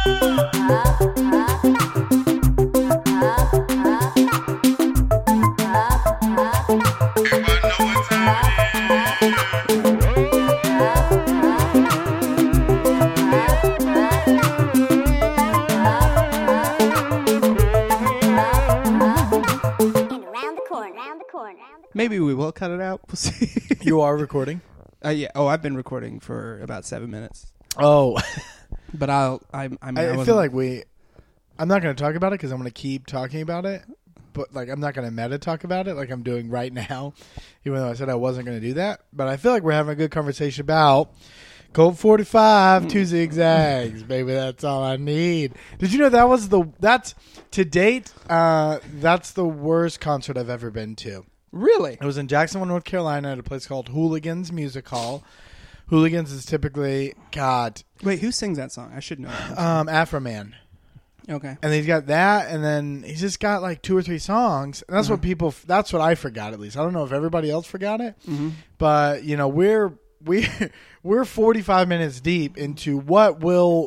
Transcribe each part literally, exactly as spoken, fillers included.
Maybe we will cut it out. We'll see. You are recording? Uh, yeah. Oh, I've been recording for about seven minutes. Oh. But I'll. I, I, mean, I, I, I feel like we... I'm not going to talk about it because I'm going to keep talking about it. But like, I'm not going to meta talk about it like I'm doing right now. Even though I said I wasn't going to do that. But I feel like we're having a good conversation about... Colt forty-five, two zigzags, baby. That's all I need. Did you know that was the... That's... To date, uh, that's the worst concert I've ever been to. Really? It was in Jacksonville, North Carolina, at a place called Hooligans Music Hall. Hooligans is typically, God. Wait, who sings that song? I should know. Um, Afro Man. Okay. And he's got that, and then he's just got like two or three songs. And that's mm-hmm. what people, that's what I forgot at least. I don't know if everybody else forgot it. Mm-hmm. But, you know, we're, we, we're forty-five minutes deep into what will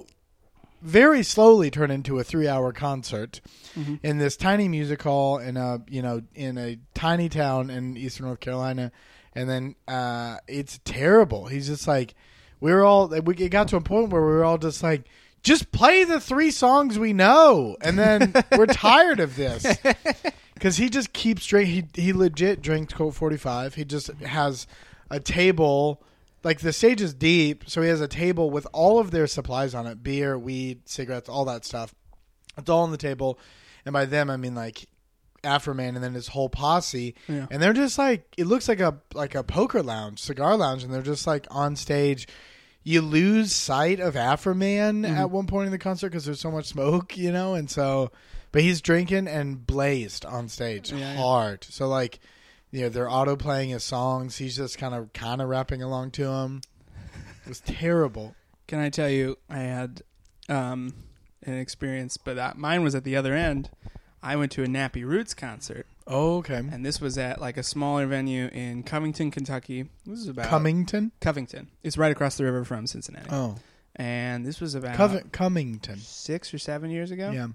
very slowly turn into a three-hour concert mm-hmm. in this tiny music hall in a you know in a tiny town in eastern North Carolina, and then uh, it's terrible. He's just like, we were all we it got to a point where we were all just like, just play the three songs we know, and then we're tired of this because he just keeps drinking. He he legit drinks Colt forty-five. He just has a table. Like, the stage is deep, so he has a table with all of their supplies on it. Beer, weed, cigarettes, all that stuff. It's all on the table. And by them, I mean, like, Afro Man and then his whole posse. Yeah. And they're just, like, it looks like a like a poker lounge, cigar lounge, and they're just, like, on stage. You lose sight of Afro Man mm-hmm. at one point in the concert because there's so much smoke, you know? And so, but he's drinking and blazed on stage yeah, hard. Yeah. So, like... You know, they're auto playing his songs. He's just kind of kind of rapping along to them. It was terrible. Can I tell you, I had um, an experience, but uh, mine was at the other end. I went to a Nappy Roots concert. Oh, okay. And this was at like a smaller venue in Covington, Kentucky. This is about Covington. Covington. It's right across the river from Cincinnati. Oh. And this was about Cov- Covington six or seven years ago. Yeah.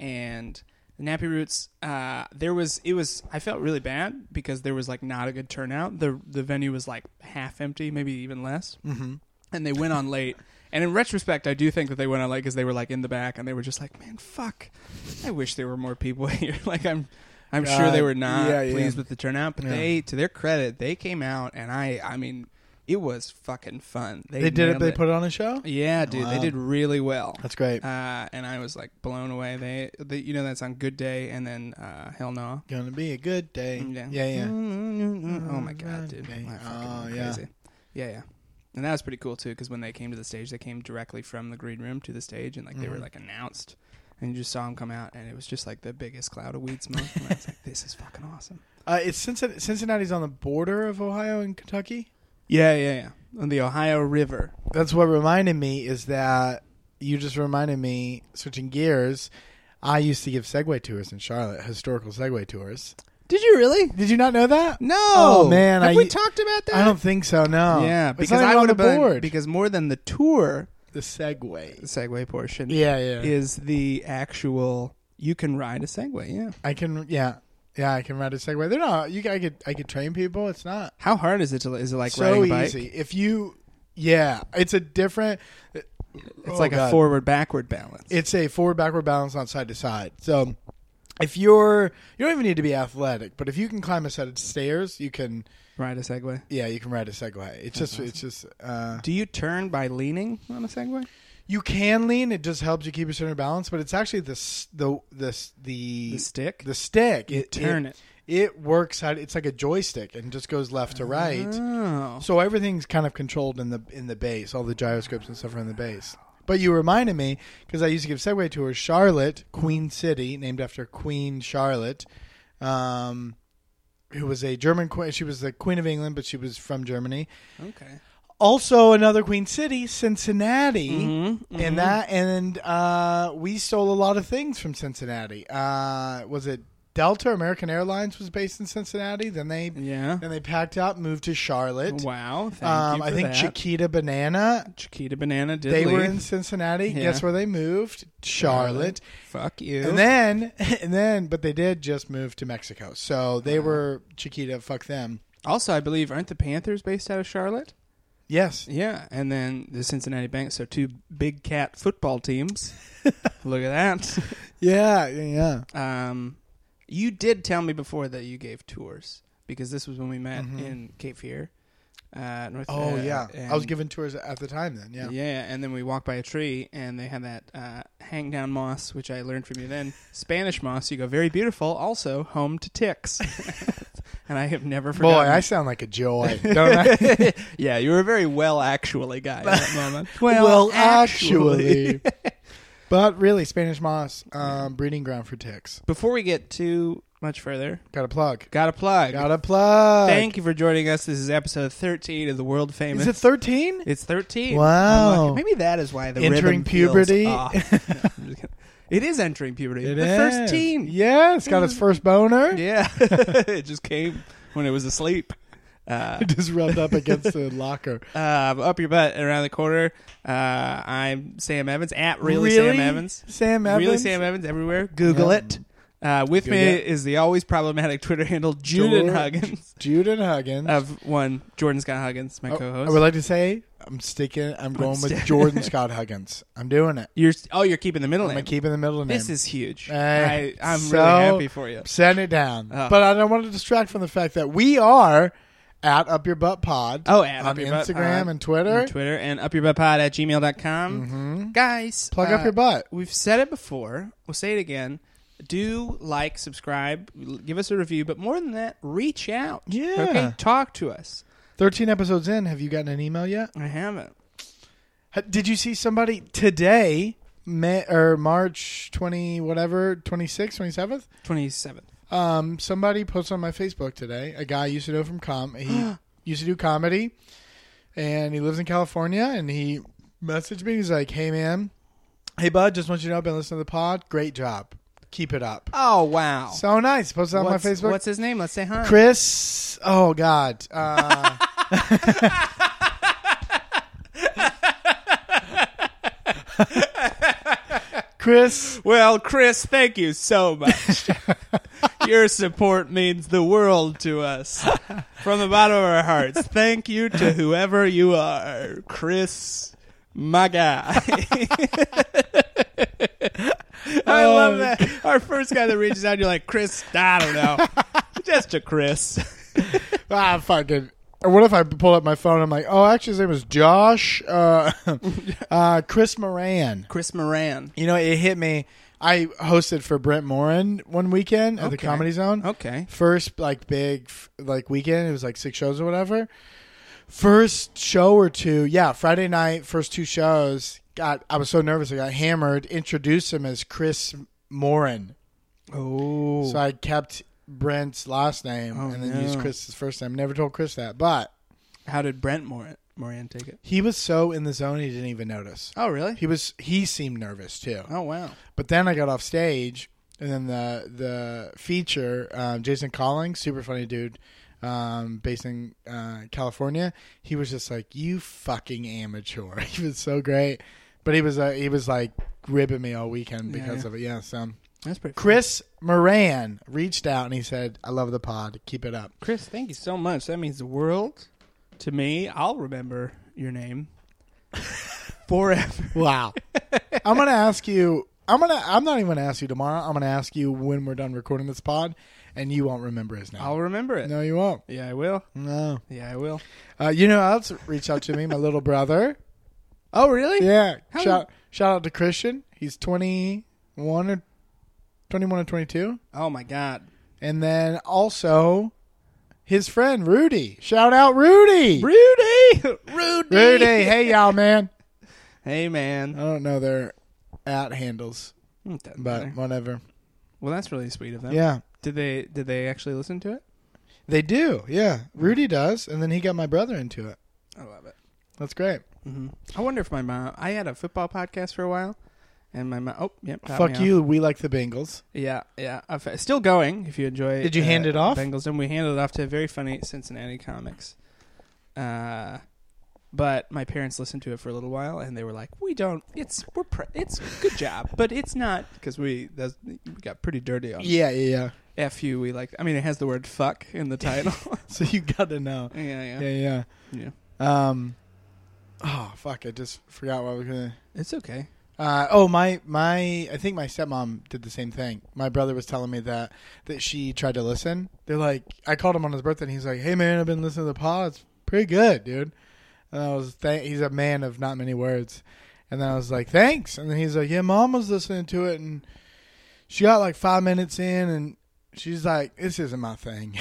And the Nappy Roots, uh, there was, it was, I felt really bad because there was like not a good turnout. The the venue was like half empty, maybe even less. Mm-hmm. And they went on late. And in retrospect, I do think that they went on late because they were like in the back and they were just like, man, fuck. I wish there were more people here. Like I'm I'm uh, sure they were not yeah, pleased yeah. with the turnout. But yeah. they, to their credit, they came out and I, I mean... It was fucking fun. They, they did it. They it. put on a show. Yeah, dude, wow. They did really well. That's great. Uh, and I was like blown away. They, they, you know, that song "Good Day" and then uh, "Hell No." Gonna be a good day. Yeah, yeah. yeah. Mm-hmm. Oh my god, dude! Oh yeah. Crazy. Yeah, yeah. And that was pretty cool too, because when they came to the stage, they came directly from the green room to the stage, and like mm-hmm. they were like announced, and you just saw them come out, and it was just like the biggest cloud of weed smoke. And I was like, this is fucking awesome. Uh, it's Cincinnati, Cincinnati's on the border of Ohio and Kentucky. Yeah, yeah, yeah. On the Ohio River. That's what reminded me is that you just reminded me, switching gears, I used to give Segway tours in Charlotte, historical Segway tours. Did you really? Did you not know that? No. Oh, man. Have I, we talked about that? I don't think so, no. Yeah, because because I would have been, board. because more than the tour, the Segway. The Segway portion yeah, yeah. is the actual, you can ride a Segway, yeah. I can, yeah. Yeah, I can ride a Segway. They're not. You, I could. I could train people. It's not. How hard is it to? Is it like so riding a bike? easy? If you, yeah, it's a different. It's oh like God. a forward backward balance. It's a forward backward balance on side to side. So, if you're, you don't even need to be athletic, but if you can climb a set of stairs, you can ride a Segway. Yeah, you can ride a Segway. It's That's just. Awesome. It's just. Uh, Do you turn by leaning on a Segway? You can lean. It just helps you keep your center balance, but it's actually the the the the, the stick. The stick. You it, turn it. it. It works out. It's like a joystick and just goes left to right. Oh. So everything's kind of controlled in the in the base. All the gyroscopes and stuff are in the base. But you reminded me because I used to give Segway tours. Charlotte, Queen City, named after Queen Charlotte, um, who was a German queen. She was the Queen of England, but she was from Germany. Okay. Also, another Queen City, Cincinnati, mm-hmm, mm-hmm. and that, and uh, we stole a lot of things from Cincinnati. Uh, was it Delta, American Airlines, was based in Cincinnati. Then they Yeah. then they packed up, moved to Charlotte. Wow. Thank Um, you for I think that. Chiquita Banana. Chiquita Banana did They leave. were in Cincinnati. Yeah. Guess where they moved? Charlotte. Fuck you. And then, and then, but they did just move to Mexico. So they Wow. were Chiquita. Fuck them. Also, I believe, aren't the Panthers based out of Charlotte? Yes. Yeah, and then the Cincinnati Bengals. So two big cat football teams. Look at that. Yeah. Yeah. Um, you did tell me before that you gave tours because this was when we met Mhm. in Cape Fear. Uh, North, Oh uh, yeah. and- I was giving tours at the time then. Yeah. Yeah, and then we walked by a tree, and they had that uh, hang down moss, which I learned from you then. Spanish moss. You go, very beautiful. Also, home to ticks. And I have never Boy, forgotten. I sound like a joy, don't I? Yeah, you were a very well actually guy at that moment. Well, actually. But really, Spanish moss, um, breeding ground for ticks. Before we get too much further, Got a plug. got a plug. Got a plug. Thank you for joining us. This is episode thirteen of the world famous. Is it thirteen? It's thirteen. Wow. Unlucky. Maybe that is why the Entering rhythm feels puberty? off. No, I'm just kidding. It is entering puberty. It the is. first teen. Yeah, it's got its first boner. Yeah. It just came when it was asleep. Uh, It just rubbed up against the locker. uh, up your butt around the corner. Uh, I'm Sam Evans at really, Really? Sam Evans. Sam Evans. Really Sam Evans everywhere. Google Yeah. it. Uh, with Google me it. is the always problematic Twitter handle Juden George- Huggins. Juden Huggins. Of one Jordan Scott Huggins, my Oh, co-host. I would like to say I'm sticking. I'm going with st- Jordan Scott Huggins. I'm doing it. You're oh, you're keeping the middle I'm name. gonna keep in the middle name. This is huge. Hey, I, I'm so- really happy for you. Setting it down. Oh. But I don't want to distract from the fact that we are at Up Your Butt Pod. Oh, at on Up Your Butt Instagram Pod. and Twitter. On Twitter and upyourbuttpod at gmail dot com. Mm-hmm. Guys, Plug uh, up your butt. We've said it before. We'll say it again. Do like, subscribe, give us a review, but more than that, reach out. Yeah. Okay, talk to us. thirteen episodes in. Have you gotten an email yet? I haven't. Ha- Did you see somebody today, May, or March twenty whatever, twenty-sixth, twenty-seventh? twenty-seventh. Um, somebody posted on my Facebook today. A guy I used to know from com. He used to do comedy, and he lives in California. And he messaged me. He's like, "Hey man, hey bud, just want you to know I've been listening to the pod. Great job, keep it up." Oh, wow. So nice. Posted on what's, my Facebook. What's his name? Let's say hi. Chris. Oh God. Uh, Chris. Well, Chris, thank you so much. Your support means the world to us. From the bottom of our hearts, thank you to whoever you are. Chris, my guy. I love that. Our first guy that reaches out, you're like, Chris, I don't know. Just a Chris. Ah, fucking. Or what if I pull up my phone and I'm like, oh, actually his name is Josh, uh, uh, Chris Moran. Chris Moran. You know, it hit me. I hosted for Brent Morin one weekend at the Okay. Comedy Zone. Okay. First, like, big, f- like, weekend. It was like six shows or whatever. First show or two, yeah, Friday night, first two shows, got, I was so nervous. I got hammered, introduced him as Chris Morin. Oh. So I kept Brent's last name Oh, and then no. used Chris's first name. Never told Chris that, but How did Brent Moran, Moran take it? he was so in the zone he didn't even notice. Oh, really? He was he seemed nervous too. Oh, wow. But then I got off stage and then the the feature, um, Jason Collins, super funny dude, um, based in uh, California. He was just like, "You fucking amateur." He was so great, but he was uh, he was like ribbing me all weekend Yeah, because yeah. of it. Yeah, so. That's pretty cool. Chris Moran reached out and he said, "I love the pod. Keep it up." Chris, thank you so much. That means the world to me. I'll remember your name forever. Wow. I'm gonna ask you. I'm gonna. I'm not even gonna ask you tomorrow. I'm gonna ask you when we're done recording this pod, and you won't remember his name. I'll remember it. No, you won't. Yeah, I will. No. Yeah, I will. Uh, you know, who else reached out to me. My little brother. Oh, really? Yeah. How- Shout shout out to Christian. He's twenty-one or twenty-one or twenty-two, Oh, my God. and then also his friend Rudy. Shout out Rudy. Rudy! Rudy! Rudy. Hey y'all, man. Hey, I man. don't know their at handles, It doesn't but matter. whatever. Well, that's really sweet of them. Yeah. Did they Did they actually listen to it? They do, yeah. Rudy does, and then he got my brother into it. I love it. That's great. hmm I wonder if my mom... I had a football podcast for a while, And my mom, oh, yep. got Fuck me you. We like the Bengals. Yeah, yeah. I've, still going. If you enjoy, Did you uh, hand it off? Bengals, and we handed it off to very funny Cincinnati comics. Uh, but my parents listened to it for a little while, and they were like, "We don't. It's we're pre- it's good job, but it's not because we that's, we got pretty dirty on. Yeah, yeah, yeah. F you. We like. I mean, it has the word fuck in the title. So you got to know. yeah, yeah, Yeah, yeah. yeah. Um. Oh fuck! I just forgot what I was gonna. It's okay. Uh, oh my my! I think my stepmom did the same thing. My brother was telling me that that she tried to listen. They're like, I called him on his birthday, and he's like, "Hey man, I've been listening to the pod. It's pretty good, dude." And I was, th- he's a man of not many words. And then I was like, "Thanks." And then he's like, "Yeah, mom was listening to it, and she got like five minutes in, and she's like, this isn't my thing."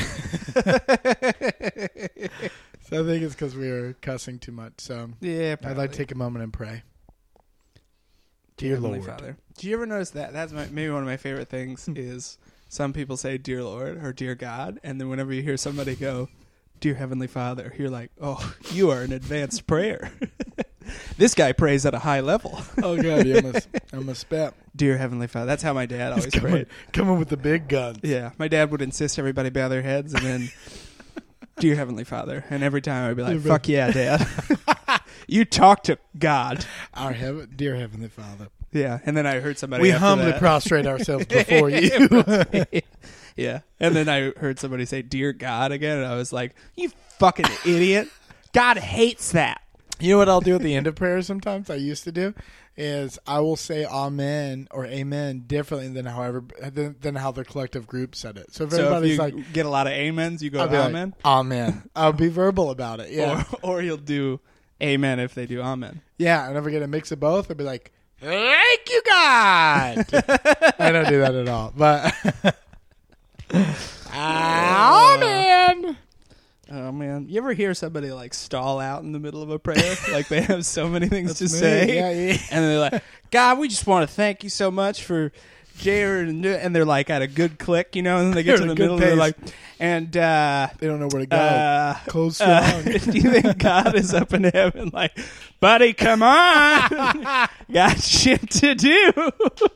So I think it's because we were cussing too much. So Yeah, I'd probably. like to take a moment and pray. Dear Heavenly Lord. Father. Do you ever notice that? That's my, maybe one of my favorite things is some people say "Dear Lord" or "Dear God," and then whenever you hear somebody go "Dear Heavenly Father," you're like, "Oh, you are an advanced prayer." This guy prays at a high level. Oh god, yeah, I'm a, I'm a spit. Dear Heavenly Father. That's how my dad always coming, prayed. coming with the big guns. Yeah, my dad would insist everybody bow their heads, and then "Dear Heavenly Father," and every time I'd be like, "Fuck yeah, Dad." You talk to God. Our heaven, dear Heavenly Father. Yeah, and then I heard somebody. We after humbly that. prostrate ourselves before you. Yeah, and then I heard somebody say "Dear God" again, and I was like, "You fucking idiot! God hates that." You know what I'll do at the end of prayer sometimes? I used to do is I will say "Amen" or "Amen" differently than however than, than how the collective group said it. So if So if everybody's you like, get a lot of amens, you go I'll be amen, like, "Amen." I'll be verbal about it. Yeah, or or you'll do amen if they do amen. yeah. And if I get a mix of both, I'll be like, "Thank you, God." I don't do that at all, but Amen. Oh man, you ever hear somebody like stall out in the middle of a prayer? Like they have so many things to me. say, Yeah, yeah. and they're like, "God, we just want to thank you so much for Jared," and and they're like at a good click, you know, and then they get They're to at the a good middle, and they're pace. like, and uh, They don't know where to go. uh, Close strong. uh, do you think God is up in heaven, like, buddy, come on, got shit to do?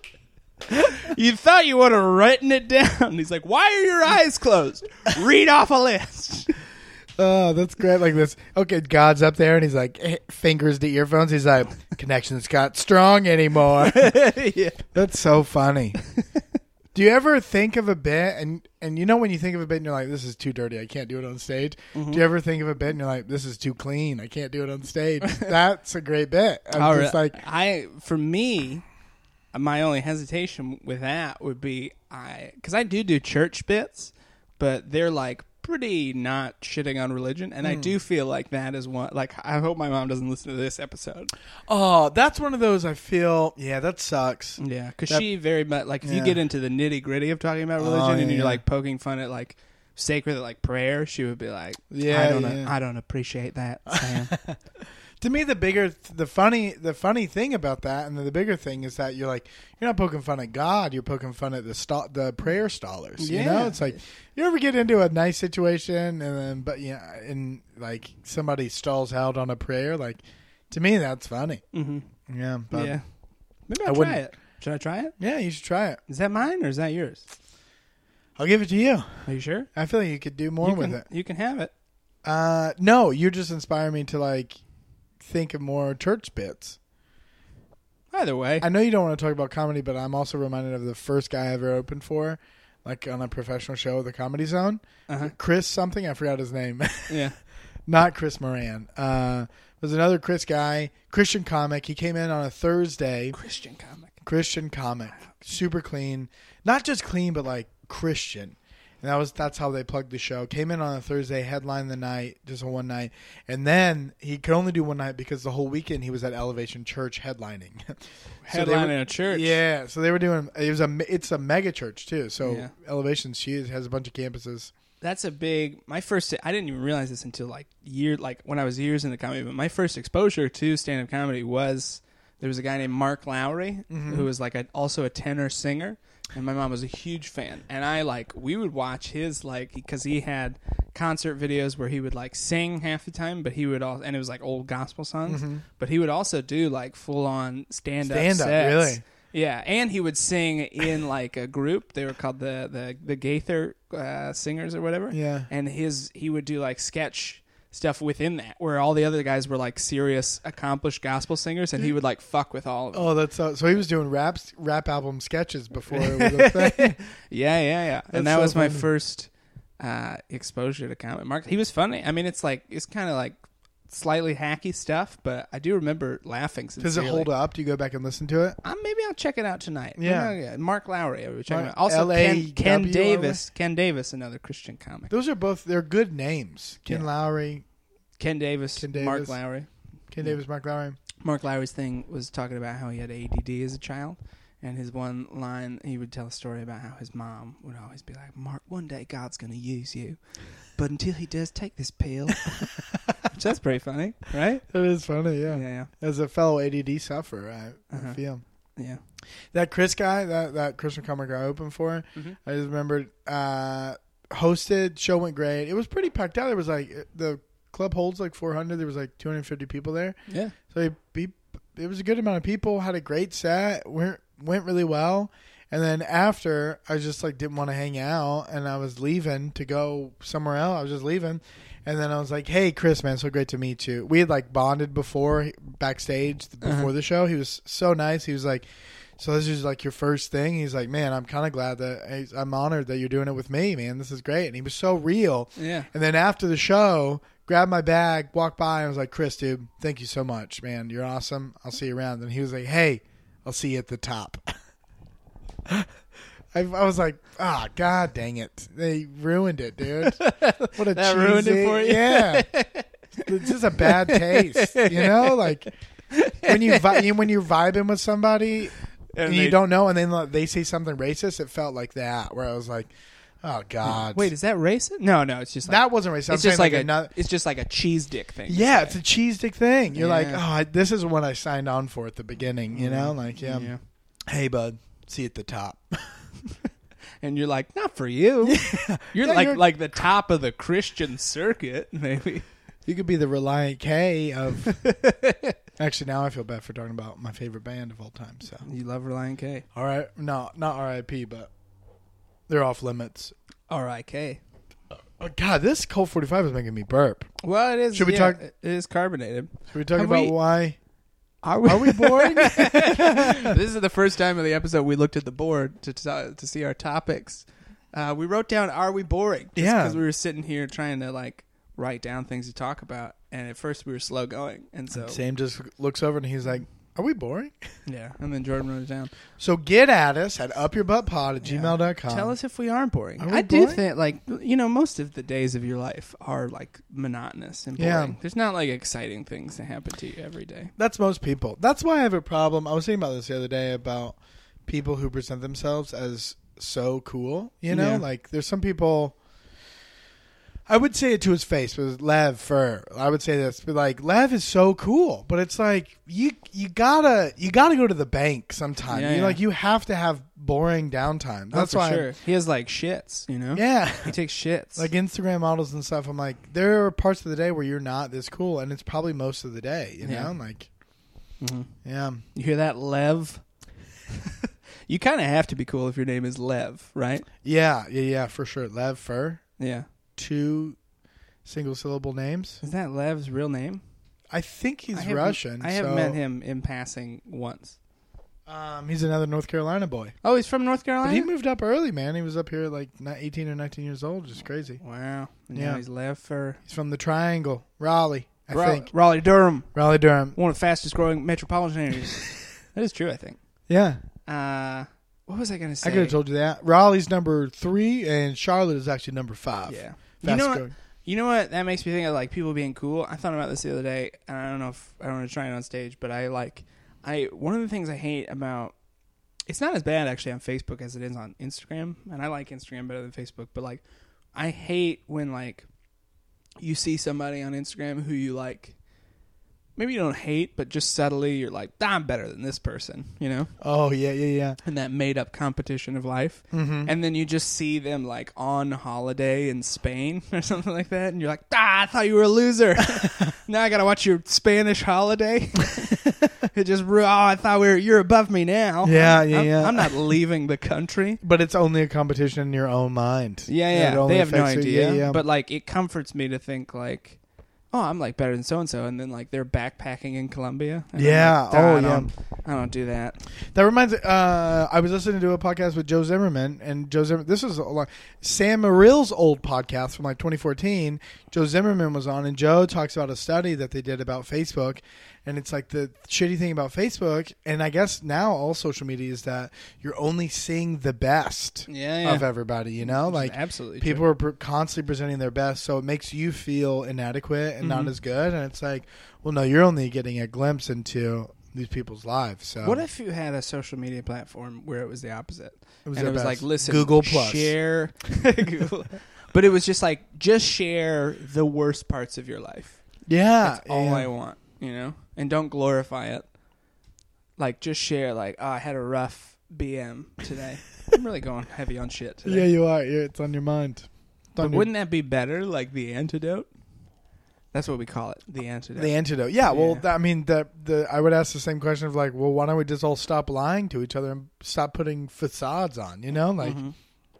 You thought you would have written it down. He's like, why are your eyes closed? Read off a list. Oh, that's great. Like this. Okay, God's up there, and he's like, eh, fingers to earphones. He's like, connection's got strong anymore. Yeah. That's so funny. Do you ever think of a bit, and, and you know when you think of a bit and you're like, this is too dirty, I can't do it on stage? Mm-hmm. Do you ever think of a bit and you're like, this is too clean, I can't do it on stage? That's a great bit. I'm All just right. like, I, for me, my only hesitation with that would be, I, because I do do church bits, but they're like pretty not shitting on religion, and mm. I do feel like that is one. Like, I hope my mom doesn't listen to this episode. oh, that's one of those I feel, yeah, that sucks. Yeah, because That- she very much like if Yeah. you get into the nitty gritty of talking about religion, Oh, and yeah, you're yeah. like poking fun at like sacred like prayer, she would be like, Yeah, I don't, yeah. I don't appreciate that, Sam. To me, the bigger, the funny, the funny thing about that, and the bigger thing is that you're like, you're not poking fun at God, you're poking fun at the sta- the prayer stallers. You know, Yeah. it's like you ever get into a nice situation, and then, but yeah, and like somebody stalls out on a prayer. Like, to me, that's funny. Mm-hmm. Yeah, but Yeah, maybe I I'll try wouldn't- it. Should I try it? yeah, you should try it. Is that mine or is that yours? I'll give it to you. Are you sure? I feel like you could do more you with can, it. You can have it. Uh, no, you just inspire me to like think of more church bits. Either way. I know you don't want to talk about comedy, but I'm also reminded of the first guy I ever opened for, like on a professional show, The Comedy Zone. Uh-huh. Chris something, I forgot his name. Yeah. Not Chris Moran. Uh, there's another Chris guy, Christian comic. He came in on a Thursday. Christian comic. Christian comic, super clean, not just clean, but like Christian. And that was that's how they plugged the show. Came in on a Thursday, headlined the night, just a one night, and then he could only do one night because the whole weekend he was at Elevation Church headlining. So they Headlining were- a church. Yeah, so they were doing. It was a it's a mega church too. So Yeah. Elevation, she has a bunch of campuses. That's a big. My first. I didn't even realize this until like year, like when I was years into comedy. But my first exposure to stand-up comedy was there was a guy named Mark Lowry Mm-hmm. who was like a, also a tenor singer, and my mom was a huge fan. And I like we would watch his like because he had concert videos where he would like sing half the time, but he would also and it was like old gospel songs. Mm-hmm. But he would also do like full on stand-up Stand-up, sets. really? Yeah, and he would sing in like a group. They were called the the the Gaither uh, singers or whatever. Yeah. And his he would do like sketch stuff within that, where all the other guys were like serious, accomplished gospel singers, and he would like fuck with all of them. Oh, that's so. So he was doing rap rap album sketches before it was a thing. Yeah, yeah, yeah. And That's that so was my funny. first uh, exposure to comic. Mark, he was funny. I mean, it's like it's kind of like slightly hacky stuff, but I do remember laughing Does sincerely. it hold up? Do you go back and listen to it? Um, maybe I'll check it out tonight. Yeah. Maybe I'll- Mark Lowry. I would check Mark- him out. Also, L A W Ken, Ken R Y? Davis. Ken Davis, another Christian comic. Those are both. They're good names. Ken Yeah. Lowry, Ken Davis, Ken Davis. Mark Lowry. Ken Yeah. Davis, Mark Lowry. Mark Lowry's thing was talking about how he had A D D as a child. And his one line, he would tell a story about how his mom would always be like, Mark, one day God's going to use you. But until he does, take this pill. Which that's pretty funny, right? It is funny, yeah. Yeah, yeah. As a fellow A D D sufferer, I, Uh-huh. I feel. Yeah. That Chris guy, that, that Christian comic I opened for, Mhm. I just remembered, uh, hosted, show went great. It was pretty packed out. There was like, the club holds like four hundred. There was like two hundred fifty people there. Yeah. So he, he, it was a good amount of people, had a great set, went, went really well. And then after, I just like didn't want to hang out, and I was leaving to go somewhere else. I was just leaving. And then I was like, hey, Chris, man, so great to meet you. We had like bonded before, backstage, before Uh-huh. the show. He was so nice. He was like, so this is like your first thing? He's like, man, I'm kind of glad that, I'm honored that you're doing it with me, man. This is great. And he was so real. Yeah. And then after the show, grabbed my bag, walked by, and I was like, Chris, dude, thank you so much, man. You're awesome. I'll see you around. And he was like, hey, I'll see you at the top. I, I was like, ah, oh, god dang it. They ruined it, dude. What a That cheesy, ruined it for you? Yeah. It's just a bad taste, you know? Like, when, you vi- when you're vibing with somebody and, And you they- don't know, and then like, they say something racist, it felt like that, where I was like, oh, God. Wait, is that racist? No, no, it's just like, that wasn't racist. I'm it's just saying, like, a another. it's just like a cheese dick thing. to Yeah, say. it's a cheese dick thing. You're like, oh, Yeah. I, this is what I signed on for at the beginning, you know? Like, yeah. Yeah. Hey, bud, see you at the top. And you're like, not for you. You're Yeah, like you're- like the top of the Christian circuit, maybe. You could be the Reliant K of. Actually, now I feel bad for talking about my favorite band of all time. So, You love Reliant K. all right, no, not R I P, but they're off limits. R I K. Oh, God, this Colt forty-five is making me burp. Well, it is. Should we yeah, talk- It is carbonated. Should we talk Have about we- why? Are we? Are we boring? This is the first time in the episode we looked at the board to to, to see our topics. Uh, we wrote down, "Are we boring?" Just Yeah. because we were sitting here trying to like write down things to talk about, and at first we were slow going, and so Sam just looks over and he's like, "Are we boring?" yeah, and then Jordan wrote it down. So get at us at upyourbuttpod at Yeah. gmail dot com. Tell us if we are boring. Are we I do boring? think, like, you know, most of the days of your life are like monotonous and boring. Yeah. There's not like exciting things that happen to you every day. That's most people. That's why I have a problem. I was thinking about this the other day about people who present themselves as so cool. You know, Yeah. like there's some people. I would say it to his face, but it was Lev Fur. I would say this, but like Lev is so cool, but it's like you you gotta you gotta go to the bank sometime. Yeah, you yeah. like you have to have boring downtime. That's oh, for why. sure. He has like shits, you know? Yeah. He takes shits. Like Instagram models and stuff, I'm like, there are parts of the day where you're not this cool, and it's probably most of the day, you Yeah. know? Like, Mhm. yeah. You hear that, Lev? You kind of have to be cool if your name is Lev, right? Yeah, yeah, yeah, for sure. Lev Fur, Yeah. two single syllable names. Is that Lev's real name? I think he's I haven't- Russian. I have so, met him in passing once. Um, he's another North Carolina boy. Oh, he's from North But Carolina? he moved up early, man. He was up here at like ni- eighteen or nineteen years old. Just crazy. Wow. And Yeah. now he's Lev for He's from the Triangle, Raleigh, I Raleigh, think. Raleigh, Durham, Raleigh, Durham. one of the fastest growing metropolitan areas. That is true, I think. Yeah, Uh, what was I going to say? I could have told you that. Raleigh's number three, and Charlotte is actually number five. Yeah. Fast You know what? growing. You know what? That makes me think of like people being cool. I thought about this the other day, and I don't know if I don't want to try it on stage, but I like I one of the things I hate about it's not as bad actually on Facebook as it is on Instagram, and I like Instagram better than Facebook, but like I hate when like you see somebody on Instagram who you like maybe you don't hate, but just subtly you're like, ah, I'm better than this person, you know? Oh, yeah, yeah, yeah. And that made up competition of life. Mm-hmm. And then you just see them like on holiday in Spain or something like that. And you're like, ah, I thought you were a loser. Now I got to watch your Spanish holiday. It just, oh, I thought we were, you're above me now. Yeah, yeah, I'm, yeah. I'm not leaving the country. But it's only a competition in your own mind. Yeah, It yeah. only They have no affects you. idea. Yeah, yeah. But like, it comforts me to think like, oh, I'm like better than so and so, and then like they're backpacking in Colombia. And Yeah. I'm like, Oh, I yeah. don't, I don't do that. That reminds me, uh, I was listening to a podcast with Joe Zimmerman, and Joe Zimmerman, this was a long, Sam Morrill's old podcast from like twenty fourteen. Joe Zimmerman was on, and Joe talks about a study that they did about Facebook, and it's like the shitty thing about Facebook, and I guess now all social media is that you're only seeing the best Yeah, yeah. of everybody, you know? Which is Like, absolutely people true. are pr- constantly presenting their best, so it makes you feel inadequate and not Mhm. as good, and it's like, well, no, you're only getting a glimpse into these people's lives. So What if you had a social media platform where it was the opposite? it was and their it was best. like, listen, Google Plus. share, Google. But it was just like, just share the worst parts of your life. Yeah, That's all yeah. I want, you know? And don't glorify it. Like, just share, like, oh, I had a rough B M today. I'm really going heavy on shit today. Yeah, you are. You're, it's on your mind. It's But on your- wouldn't that be better, like the antidote? That's what we call it, the antidote. the antidote? Yeah. Well, Yeah. that, I mean, the the I would ask the same question of like, well, why don't we just all stop lying to each other and stop putting facades on? You know, like Mhm.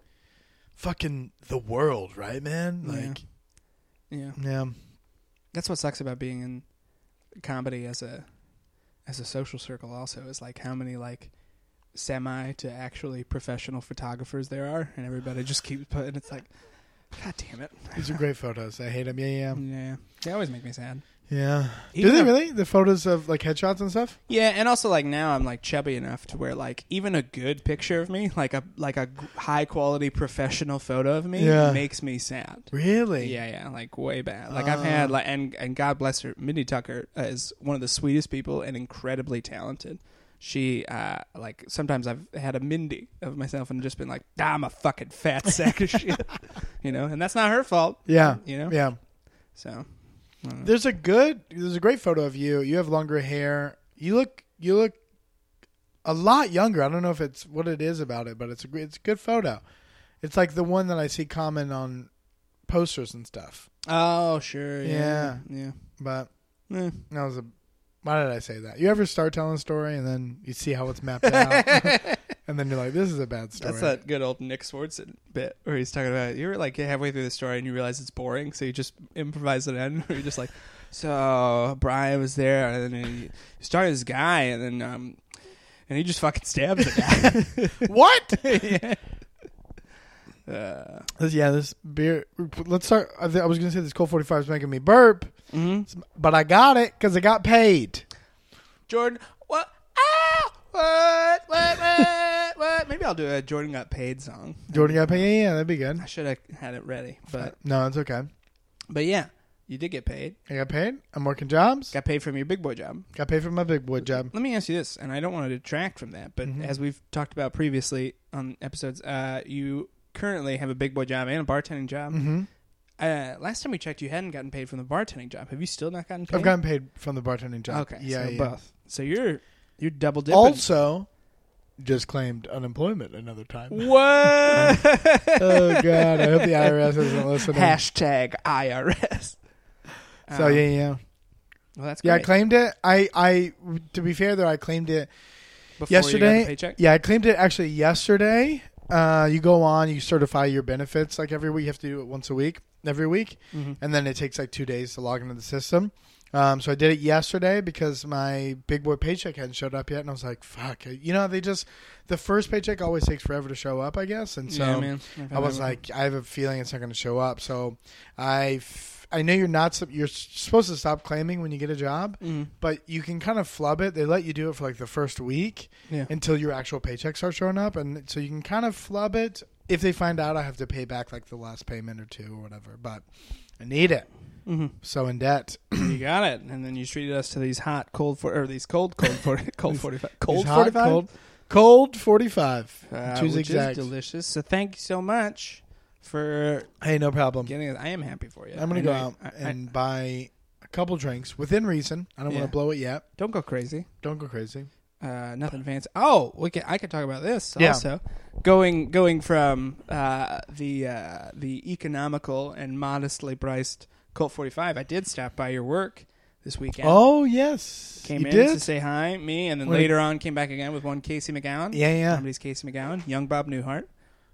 fucking the world, right, man? Yeah. Like, Yeah. yeah, That's what sucks about being in comedy as a as a social circle also, is like how many like semi to actually professional photographers there are, and everybody just keeps putting, it's like, God damn it. these are great photos. I hate them. Yeah, yeah, Yeah. They always make me sad. yeah. Even Do they if- really? The photos of like headshots and stuff? Yeah, and also like now I'm like chubby enough to where like even a good picture of me, like a like a high quality professional photo of me, Yeah. makes me sad. Really? Yeah, yeah, like way bad. Like I've had Ah. like, and and God bless her, Mindy Tucker uh, is one of the sweetest people and incredibly talented. She uh like sometimes I've had a Mindy of myself and just been like, ah, I'm a fucking fat sack of shit, you know, and that's not her fault. Yeah. You know, Yeah. so. I don't know. There's a good, there's a great photo of you. You have longer hair. You look, you look a lot younger. I don't know if it's what it is about it, but it's a great, it's a good photo. It's like the one that I see common on posters and stuff. Oh sure, yeah, yeah. But Eh. that was a. Why did I say that? You ever start telling a story and then you see how it's mapped out, and then you're like, "This is a bad story." That's that good old Nick Swardson bit where he's talking about, you're like halfway through the story and you realize it's boring, so you just improvise it in. Where you're just like, so Brian was there, and then he started this guy, and then um, and he just fucking stabs the guy. What? yeah. Uh, This- yeah, this beer. Let's start. I, th- I was gonna say this Colt forty-five is making me burp, mm-hmm. but I got it because I got paid. Jordan, what? Ah, what? What? What? What? Maybe I'll do a Jordan Got Paid song. Jordan got paid. Yeah, yeah, that'd be good. I should have had it ready, but No, it's okay. but yeah, you did get paid. I got paid. I'm working jobs. Got paid from your big boy job. Got paid for my big boy job. Let me ask you this, and I don't want to detract from that, but Mhm. as we've talked about previously on episodes, uh, you currently have a big boy job and a bartending job. Mm-hmm. Uh, last time we checked, you hadn't gotten paid from the bartending job. Have you still not gotten paid? I've gotten paid from the bartending job. Okay, Yeah, so yeah. both. So you're you're double dipping. Also, just claimed unemployment another time. What? Oh God! I hope the I R S isn't listening. Hashtag I R S. So Um, yeah, yeah, Well, that's yeah. I great. claimed it. I, I. To be fair though, I claimed it Before you got yesterday. the paycheck? Yeah, I claimed it actually yesterday. Uh, you go on, you certify your benefits like every week. You have to do it once a week, every week, Mhm. and then it takes like two days to log into the system. Um, so I did it yesterday because my big boy paycheck hadn't showed up yet, and I was like, "Fuck!" You know, they just the first paycheck always takes forever to show up, I guess, and so yeah, man. I was like, I have a feeling it's not going to show up. So I, f- I know you're not sup- you're s- supposed to stop claiming when you get a job, mm but you can kind of flub it. They let you do it for like the first week yeah. until your actual paycheck starts showing up, and so you can kind of flub it. If they find out, I have to pay back like the last payment or two or whatever. But I need it. Mm-hmm. So in debt. You got it, and then you treated us to these hot, cold, for, or these cold, cold, forty, cold forty-five, cold These hot, forty-five, cold, cold forty-five. uh, Choose which exact. is delicious. So thank you so much for Hey, no problem. getting it. I am happy for you. I'm gonna I go know- out I- I- and buy a couple drinks within reason. I don't Yeah. want to blow it yet. Don't go crazy. Don't go crazy. Uh, nothing fancy. Oh, we can, I could talk about this Yeah. also. Going going from uh, the uh, the economical and modestly priced Colt forty-five. I did stop by your work this weekend. Oh yes, Came you in did. to say hi, me, and then What- later on came back again with one Casey McGowan. Yeah, yeah. Somebody's Casey McGowan, young Bob Newhart,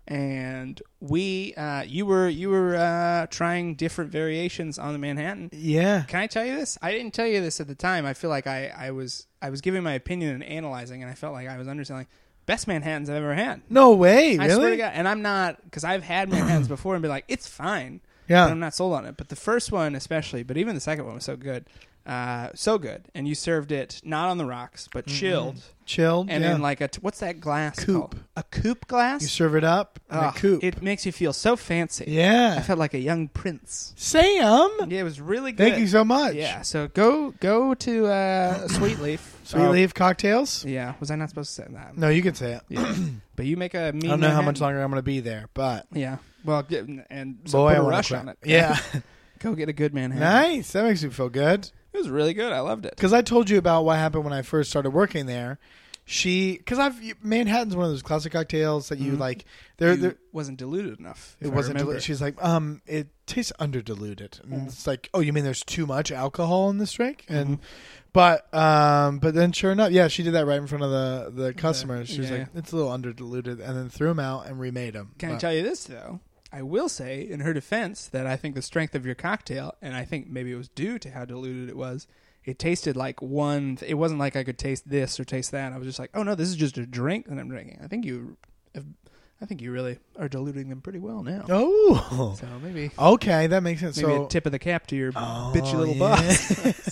and we, uh, you were you were uh, trying different variations on the Manhattan. Yeah. Can I tell you this? I didn't tell you this at the time. I feel like I, I was I was giving my opinion and analyzing, and I felt like I was underselling. Best Manhattans I've ever had. No way, I really? swear to God, and I'm not, because I've had Manhattans before and be like, it's fine. Yeah. But I'm not sold on it. But the first one especially, but even the second one was so good. Uh, so good. And you served it not on the rocks, but chilled. Chilled. And yeah. in like a, t- what's that glass Coupe. called? A coupe glass? You serve it up in a Ugh, coupe. It makes you feel so fancy. I yeah. felt like a young prince. Sam, Yeah, it was really good. thank you so much. Yeah, so go go to uh, Sweet Leaf. Sweet Oh, Leaf Cocktails? Yeah, was I not supposed to say that? No, you can say it. Yeah. But you make a mean I don't know how much Manhattan. longer I'm going to be there, but Yeah. Well, get- and so boy, put I a wanna rush quit. on it. Yeah. Go get a good Manhattan. Nice. That makes me feel good. It was really good. I loved it. Because I told you about what happened when I first started working there. She, because I've Manhattan's one of those classic cocktails that you Mhm. like. They're, You they're wasn't diluted enough. if it I wasn't. remember. Dil- she's like, um, it tastes under diluted, and Mm. it's like, oh, you mean there's too much alcohol in this drink? And Mhm. but um, but then sure enough, yeah, she did that right in front of the the customers. She was yeah, like, it's a little under diluted, and then threw them out and remade them. Can I tell you this though? I will say, in her defense, that I think the strength of your cocktail, and I think maybe it was due to how diluted it was. It tasted like one. It wasn't like I could taste this or taste that. I was just like, oh no, this is just a drink that I'm drinking. I think you, I think you really are diluting them pretty well now. Oh, So maybe, okay, that makes sense. maybe so a tip of the cap to your Oh, bitchy little yeah. boss.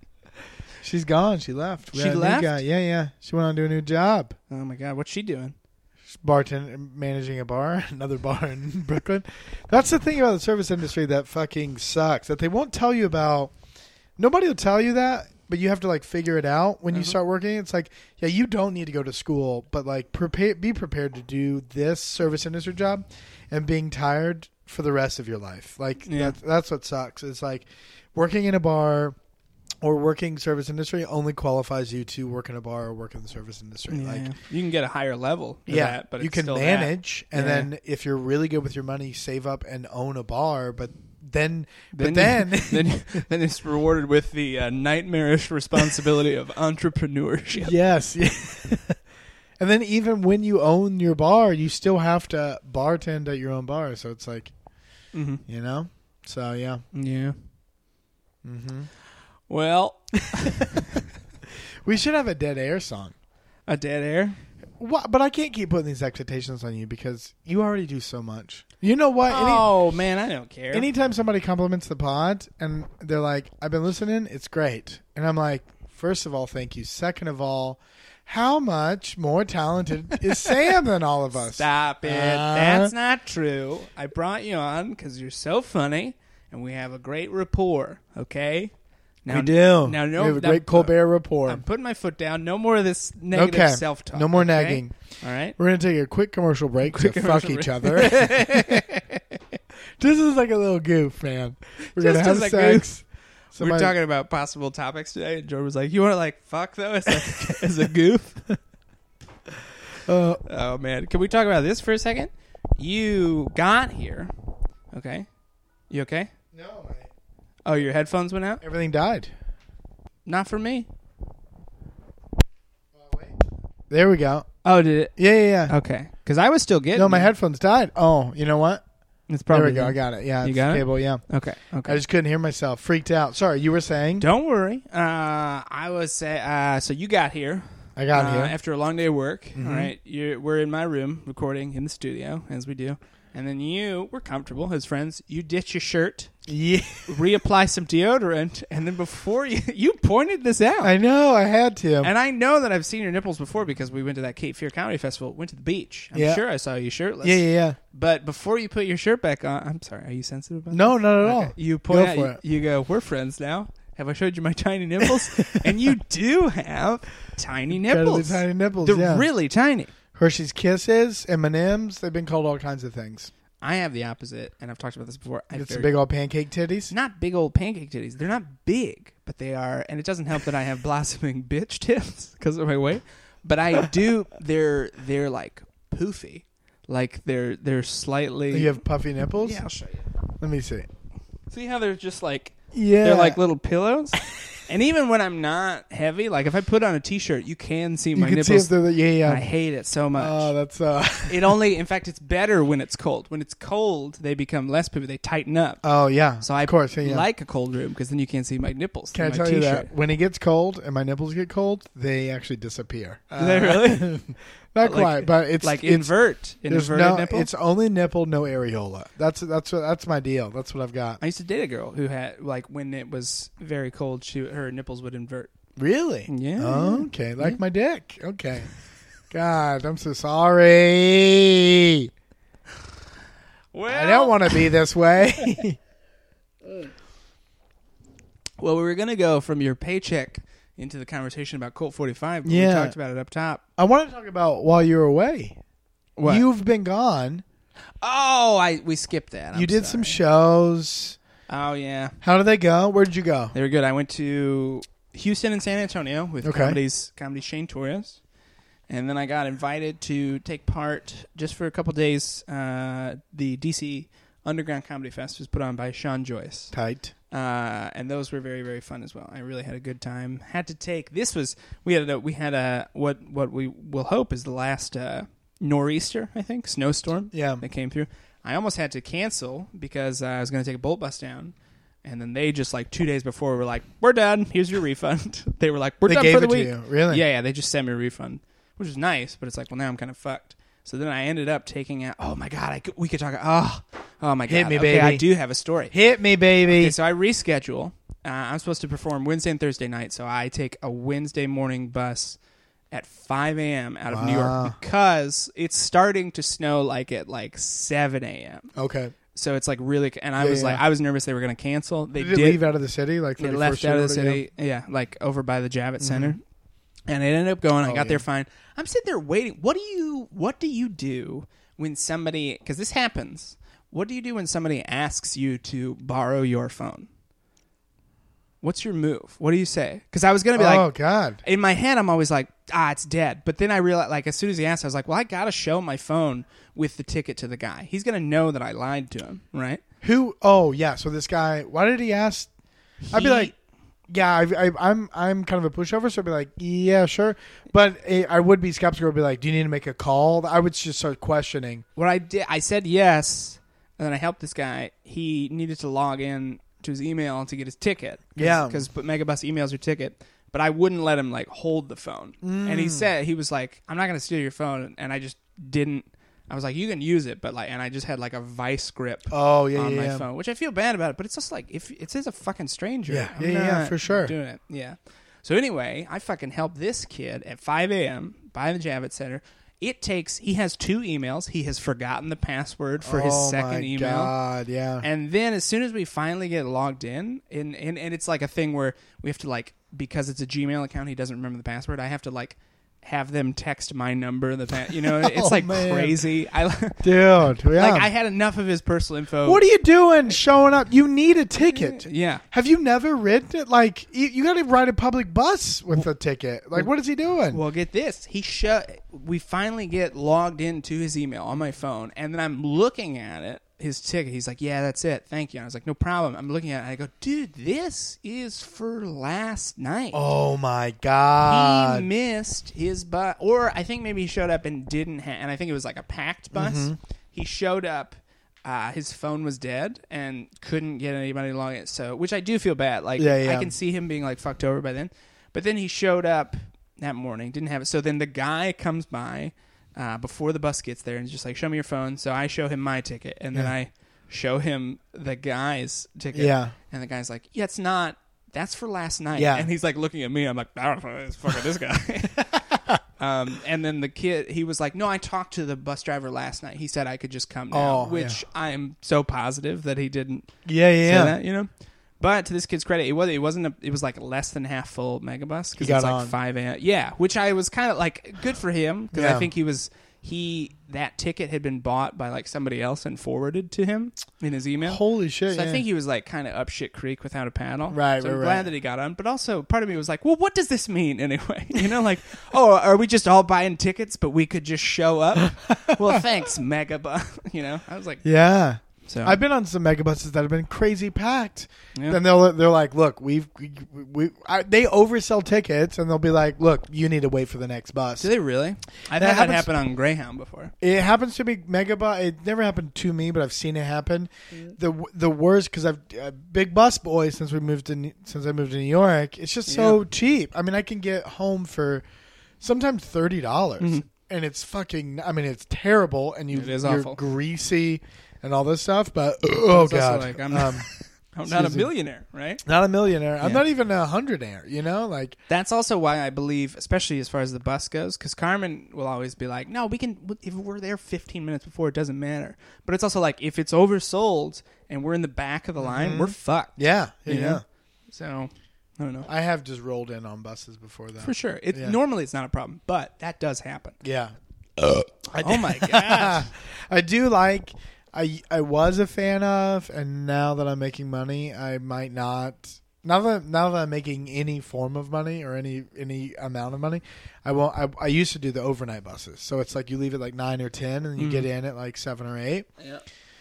she's gone. She left. We She had a new left? guy. Yeah, yeah. She went on to a new job. Oh my god, what's she doing? She's bartending, managing a bar, another bar in Brooklyn. That's the thing about the service industry that fucking sucks. That they won't tell you about. Nobody will tell you that, but you have to like figure it out when you Mhm. start working. It's like, yeah, you don't need to go to school, but like prepare, be prepared to do this service industry job, and being tired for the rest of your life. Like Yeah. that's that's what sucks. It's like working in a bar or working service industry only qualifies you to work in a bar or work in the service industry. Yeah. Like You can get a higher level. For yeah, that, but you it's can still that. manage, and Yeah. then if you're really good with your money, save up and own a bar. But then, but Then then, you- then, then it's rewarded with the uh, nightmarish responsibility of entrepreneurship. yes, yeah. And then even when you own your bar, you still have to bartend at your own bar. So it's like, Mm-hmm. you know, so yeah. Yeah. Mm-hmm. Well, We should have a dead air song. a dead air. What? But I can't keep putting these expectations on you because you already do so much. You know what? Any, Oh man, I don't care. Anytime somebody compliments the pod and they're like, I've been listening, it's great. And I'm like, first of all, thank you. Second of all, how much more talented is Sam than all of us? Stop it. Uh, That's not true. I brought you on because you're so funny, and we have a great rapport. Okay. Now, we do. Now, no, we have a now- great Colbert rapport. I'm putting my foot down. No more of this negative Okay. self-talk. No more okay? nagging. All right. We're going to take a quick commercial break Quick to commercial fuck each break. other. This is like a little goof, man. We're going to Just have as a sex. we were Somebody- talking about possible topics today, and Jordan was like, "You want to like fuck though as like as a goof?" Uh, Oh man, can we talk about this for a second? You got here, okay? You okay? no, mate. Oh, your headphones went out? Everything died. Not for me. There we go. Oh, did it? Yeah, yeah, yeah. Okay, because I was still getting. No, my it. headphones died. Oh, you know what? It's There probably we go. me. I got it. Yeah, You it's got it? cable. Yeah. Okay, okay. I just couldn't hear myself. Freaked out. Sorry, you were saying? Don't worry. Uh, I was say. Uh, so you got here. I got uh, here. after a long day of work. Mhm. All right, you're, we're in my room recording in the studio as we do, and then you we're comfortable as friends. You ditch your shirt, Yeah, reapply some deodorant, and then before you you pointed this out. I know. I had to. And I know that I've seen your nipples before because we went to that Cape Fear Comedy Festival, went to the beach. I'm Yeah. sure I saw you shirtless. yeah, yeah, yeah. But before you put your shirt back on, I'm sorry, are you sensitive about No, not at that? all. Okay. You point Go out, for you, it. you go, we're friends now. Have I showed you my tiny nipples? And you do have tiny Incredibly nipples. tiny nipples. They're yeah. really tiny. Hershey's Kisses, M and M's. They've been called all kinds of things. I have the opposite, and I've talked about this before. I It's very, big old pancake titties. not big old pancake titties. They're not big, but they are, and it doesn't help that I have blossoming bitch tits because of my weight. But I do. They're they're like poofy, like they're they're slightly. You have puffy nipples. Yeah, I'll show you. Let me see. See how they're just like Yeah, they're like little pillows. And even when I'm not heavy, like if I put on a t-shirt, you can see you my can nipples. see if they're the, yeah, yeah. I hate it so much. Oh, that's uh. It only, in fact, it's better when it's cold. When it's cold, they become less poofy. They tighten up. Oh yeah. So I of course, yeah, yeah. like a cold room because then you can't see my nipples. Can I through tell my you t-shirt. that when it gets cold and my nipples get cold, they actually disappear. Do they really? Not Like- quite, but it's like it's, invert, there's inverted no, nipple. It's only nipple, no areola. That's that's what that's my deal. That's what I've got. I used to date a girl who had like when it was very cold, she her nipples would invert. Really? Yeah. Oh, okay, like Yeah. my dick. Okay. God, I'm so sorry. Well, I don't want to be this way. Well, we were gonna go from your paycheck into the conversation about Colt forty-five. But Yeah. we talked about it up top. I want to talk about while you were away. What? You've been gone. Oh, I we skipped that. I'm you did sorry. some shows. Oh yeah, How did they go? Where did you go? they were good. I went to Houston and San Antonio with Okay. comedies, comedy Shane Torres, and then I got invited to take part just for a couple days. Uh, the D C Underground Comedy Fest was put on by Sean Joyce, Tight. uh, and those were very very fun as well. I really had a good time. Had to take this was we had a, we had a what what we will hope is the last uh, nor'easter, I think, snowstorm Yeah. that came through. I almost had to cancel because uh, I was going to take a bolt bus down. And then they just like two days before were like, "We're done. Here's your refund." They were like, "We're They done gave for the it week." to you. Really? Yeah, yeah. They just sent me a refund, which was nice. But it's like, well, now I'm kind of fucked. So then I ended up taking out. Oh my god, I could, we could talk. Oh, oh my god. Hit me, okay, baby. I do have a story. Hit me, baby. Okay, so I reschedule. Uh, I'm supposed to perform Wednesday and Thursday night, so I take a Wednesday morning bus at five a.m. out of New Wow. York because it's starting to snow like at like seven a.m. Okay. So it's like really, and I Yeah, was yeah. like, I was nervous they were going to cancel. They Did did. it leave out of the city? Like It thirty-first left out of the Street or city, yeah, like over by the Javits Center, and it ended up going. I Oh, got yeah. there fine. I'm sitting there waiting. What do you What do you do when somebody? Because this happens. What do you do when somebody asks you to borrow your phone? What's your move? What do you say? Because I was gonna be oh like, God. in my head, I'm always like, ah, it's dead. But then I realized, like, as soon as he asked, I was like, well, I gotta show my phone with the ticket to the guy. He's gonna know that I lied to him, right? Who? Oh yeah. So this guy. Why did he ask? I'd be He- like, yeah. I, I, I'm I'm kind of a pushover, so I'd be like, yeah, sure. But eh, I would be skeptical. I'd be like, do you need to make a call? I would just start questioning. What I did, I said yes, and then I helped this guy. He needed to log in to his email to get his ticket. Cause, Yeah. because Megabus emails your ticket. But I wouldn't let him like hold the phone. And he Mm. said he was like, "I'm not going to steal your phone," and I just didn't. I was like, "You can use it," but like, and I just had like a vice grip Oh yeah, on yeah, my yeah. phone, which I feel bad about it. But it's just like if it says a fucking stranger, Yeah, I'm yeah, yeah, not for sure. doing it. Yeah. So anyway, I fucking helped this kid at five a.m. by the Javits Center. It takes. He has two emails. He has forgotten the password for his oh second my email. God, yeah. And then as soon as we finally get logged in, and, and, and it's like a thing where we have to like, because it's a Gmail account, he doesn't remember the password. I have to like have them text my number. The pa- you know, it's Oh, like man. crazy. I Dude, yeah. like I had enough of his personal info. what are you doing showing up? You need a ticket. Yeah. Have you never ridden it? Like, you, you got to ride a public bus with a ticket. Like, what is he doing? Well, get this. He shut. We finally get logged into his email on my phone, and then I'm looking at it. His ticket. He's like, "Yeah, that's it. Thank you." And I was like, "No problem." I'm looking at it. And I go, "Dude, this is for last night." Oh, my He God. missed his bus, or I think maybe he showed up and didn't have. And I think it was like a packed bus. Mm-hmm. He showed up. Uh, his phone was dead and couldn't get anybody to log in. So, which I do feel bad. Like, Yeah, yeah. I can see him being like fucked over by then. But then he showed up that morning, didn't have it. So then the guy comes by uh, before the bus gets there and is just like, "Show me your phone." So I show him my ticket, and then Yeah. I show him the guy's ticket. Yeah. And the guy's like, "Yeah, it's not. That's for last night." Yeah. And he's like looking at me. I'm like, "I don't know. It's fucking this guy." um, and then the kid, he was like, "No, I talked to the bus driver last night. He said I could just come now," Oh, which I am so positive that he didn't Yeah, yeah, say yeah. that, you know? But to this kid's credit, it was it wasn't a, it was like less than half full Megabus He because got it's like on. five a.m. Yeah, which I was kind of like good for him because Yeah. I think he was he that ticket had been bought by like somebody else and forwarded to him in his email. Holy shit! So yeah. I think he was like kind of up shit creek without a paddle. Right, so right, I'm right. glad that he got on, but also part of me was like, well, what does this mean anyway? You know, like, oh, are we just all buying tickets, but we could just show up? Well, thanks, Megabus. You know, I was like, yeah. So I've been on some megabuses that have been crazy packed. Yeah. Then they'll they're like, look, we've we, we I, they oversell tickets, and they'll be like, look, you need to wait for the next bus. do they really? I've That had happens- that happen on Greyhound before. It happens to be megabus. It never happened to me, but I've seen it happen. The the worst because I've uh, big bus boy since we moved to New- since I moved to New York. It's just so Yeah. cheap. I mean, I can get home for sometimes thirty dollars, Mhm. and it's fucking. I mean, it's terrible, and you It is you're awful. greasy and all this stuff. But oh It's also god, like, I'm- um, I'm not a Excuse me. millionaire, right? not a millionaire. I'm Yeah. not even a hundredaire. You know, like That's also why I believe, especially as far as the bus goes, because Carmen will always be like, no, we can, if we're there fifteen minutes before, it doesn't matter. But it's also like, if it's oversold and we're in the back of the line, Mhm. we're fucked. yeah, yeah. You yeah. know? So, I don't know. I have just rolled in on buses before that. For sure. It, Yeah. Normally it's not a problem, but that does happen. Yeah. oh my God. I do like. I I was a fan of, and now that I'm making money, I might not. Now that now that I'm making any form of money or any any amount of money, I won't. I, I used to do the overnight buses, so it's like you leave at like nine or ten, and you Mhm. get in at like seven or eight, Yeah.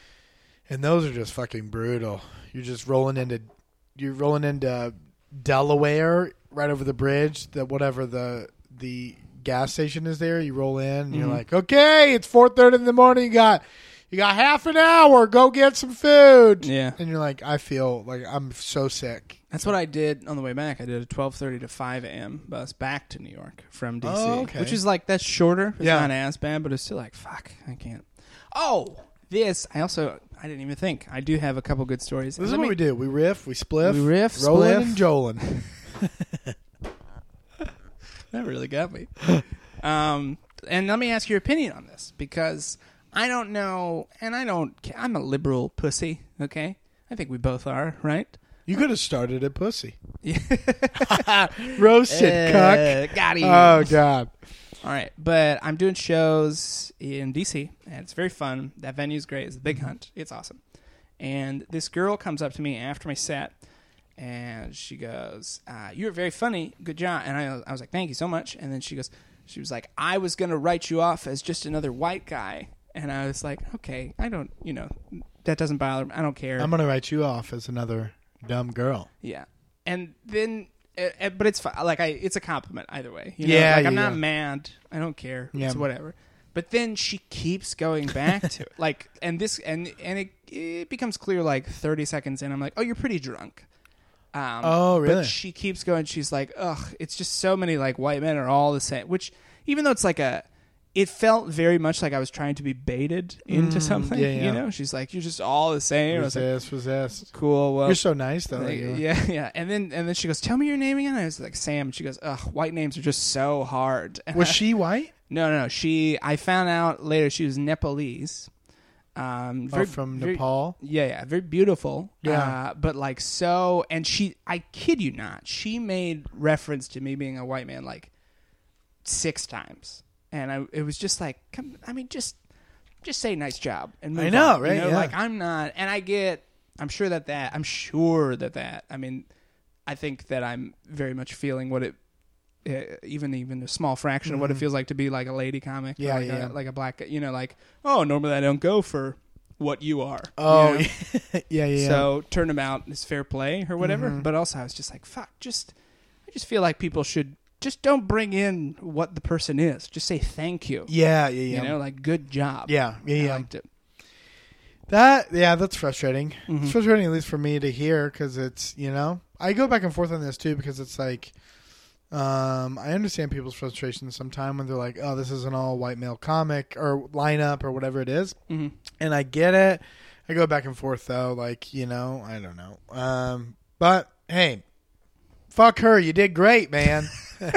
and those are just fucking brutal. You're just rolling into you're rolling into Delaware right over the bridge. That whatever the the gas station is there, you roll in, and you're Mhm. like, okay, it's four thirty in the morning. You got. You got half an hour. Go get some food. Yeah. And you're like, I feel like I'm so sick. That's what I did on the way back. I did a twelve thirty to five a.m. bus back to New York from D C. Oh, okay. Which is like, that's shorter. It's Yeah. not as bad, but it's still like, fuck, I can't. Oh, this, I also, I didn't even think. I do have a couple good stories. This is Let what me- we do. We riff, we spliff, We riff, rolling spliff. and jolling. That really got me. um, and let me ask your opinion on this, because I don't know, and I don't, ca- I'm a liberal pussy, okay? I think we both are, right? You could have started at pussy. Yeah. Roasted cuck. Uh, got him. Oh, God. All right, but I'm doing shows in D C, and it's very fun. That venue's great. It's the Big Hunt. It's awesome. And this girl comes up to me after my set, and she goes, uh, "You're very funny. Good job." And I, I was like, "Thank you so much." And then she goes, she was like, "I was going to write you off as just another white guy." And I was like, "Okay, I don't, you know, that doesn't bother me. I don't care." I'm going to write you off as another dumb girl. Yeah, and then, uh, uh, but it's fi- like I, it's a compliment either way. You know? Yeah, like I'm yeah, not yeah. mad. I don't care. Yeah. It's whatever. But then she keeps going back to it, like, and this, and and it, it becomes clear like thirty seconds in. I'm like, oh, you're pretty drunk. Um, Oh, really? But she keeps going. She's like, ugh, it's just so many like white men are all the same. Which, even though it's like a, it felt very much like I was trying to be baited into Mm, something. yeah, yeah. You know, she's like, you're just all the same. I was like, Resist, resist. cool. Well, You're so nice, though. like, you- yeah, yeah, and then and then she goes, "Tell me your name again." And I was like, "Sam." She goes, "Ugh, white names are just so hard." And Was I- she white? No, no, no. She. I found out later she was Nepalese. Um, very, oh, from very- Nepal? Yeah, yeah, very beautiful. Yeah. uh, but like so, and she. I kid you not, she made reference to me being a white man like six times, and I. It was just like, come. I mean, just, just say nice job and move I know, on, right? You know? Yeah. Like I'm not, and I get. I'm sure that that. I'm sure that that. I mean, I think that I'm very much feeling what it. Uh, even even a small fraction of what it Mhm. feels like to be like a lady comic, or Yeah, like yeah. a, like a black, you know, like oh, normally I don't go for what you are. Oh, you know? yeah, yeah, yeah. So turnabout is fair play or whatever. Mhm. But also I was just like, fuck, just I just feel like people should just don't bring in what the person is. Just say thank you. yeah, yeah, yeah. You know, like good job. yeah, yeah, I yeah. liked it. That, yeah, that's frustrating. Mhm. It's frustrating, at least for me to hear, because it's, you know, I go back and forth on this too, because it's like, um, I understand people's frustrations sometimes when they're like, oh, this is an all white male comic or lineup or whatever it is. Mhm. And I get it. I go back and forth though, like, you know, I don't know. Um, but hey, fuck her. You did great, man.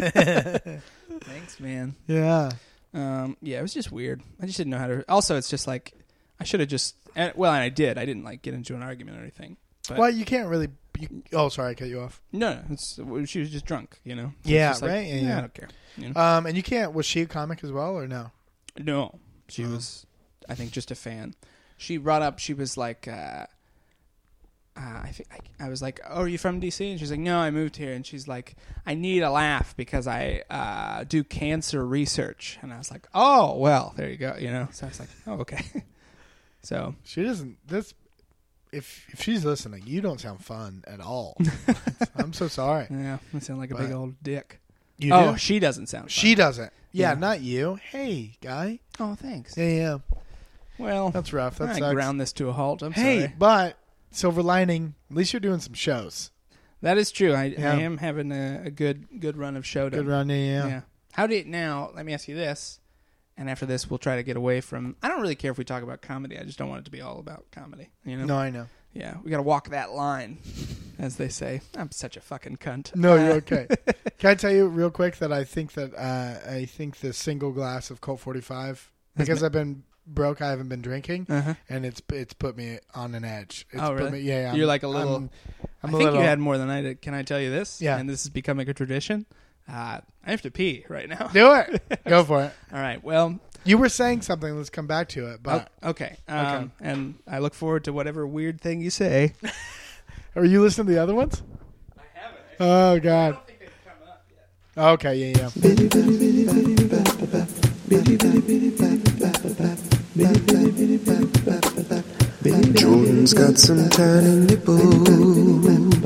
Thanks, man. Yeah. Um, yeah, it was just weird. I just didn't know how to. Also, it's just like I should have just. And, well, and I did. I didn't like get into an argument or anything. But Well, you can't really. You, oh, sorry, I cut you off. no, no, it's, she was just drunk. You know. So it's Yeah, just like, right? Yeah, yeah. I don't care. You know? Um, and you can't. Was she a comic as well or no? No, she Oh. was, I think, just a fan. She brought up, she was like, uh, uh, I think I, I was like, "Oh, are you from D C?" And she's like, "No, I moved here." And she's like, "I need a laugh because I uh, do cancer research." And I was like, "Oh, well, there you go." You know, so I was like, "Oh, okay." So She doesn't. This. If if she's listening, you don't sound fun at all. I'm so sorry. yeah, I sound like a big But- old dick. You Oh, do? she doesn't sound. Fun. She doesn't. Yeah, Yeah. not you. Hey, guy. Oh, thanks. Yeah, yeah. Well, That's rough. That I sucks. ground this to a halt. I'm Hey, sorry. but silver lining. At least you're doing some shows. That is true. I, Yeah. I am having a, a good good run of showdom. Good run, yeah. Yeah. How do you now? Let me ask you this, and after this, we'll try to get away from. I don't really care if we talk about comedy. I just don't want it to be all about comedy. You know? No, I know. Yeah, we got to walk that line, as they say. I'm such a fucking cunt. No, Uh, you're okay. Can I tell you real quick that I think that uh, I think the single glass of Colt forty-five, because I've been broke, I haven't been drinking, Uh-huh. and it's it's put me on an edge. It's Oh, put really? me, yeah, yeah. You're I'm- like a little. I'm, I'm I a think little, you had more than I did. Can I tell you this? Yeah. And this is becoming a tradition. Uh, I have to pee right now. Do it. Go for it. All right. Well. You were saying something. Let's come back to it. But Oh, okay. Um, And I look forward to whatever weird thing you say. are you listening to the other ones? I haven't. Oh God. think they've come up yet. Okay. Yeah. Yeah. Jordan's got some tiny nipples.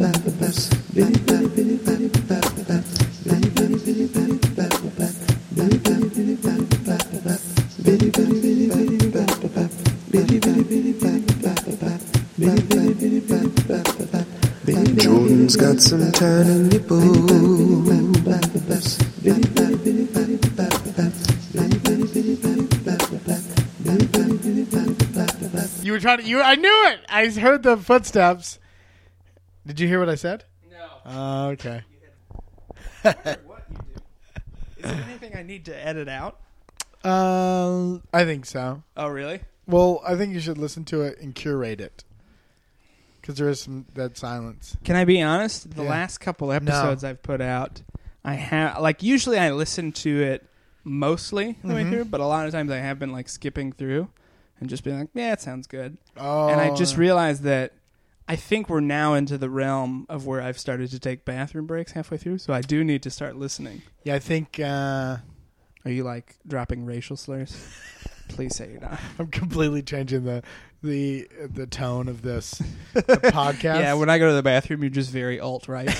Jordan's got some tiny nipples. You were trying to. You. I knew it. I heard the footsteps. Did you hear what I said? No. Oh, okay. What you do? Is there anything I need to edit out? Um, I think so. Oh, really? Well, I think you should listen to it and curate it, because there is some dead silence. Can I be honest? The Yeah. last couple episodes I've put out, I have like usually I listen to it mostly the way Mhm. through, but a lot of times I have been like skipping through and just being like, yeah, it sounds good. Oh, And I just realized that I think we're now into the realm of where I've started to take bathroom breaks halfway through, so I do need to start listening. yeah, I think uh, Are you like dropping racial slurs? Please say you're not. I'm completely changing the the the tone of this podcast. Yeah, when I go to the bathroom, you're just very alt-right.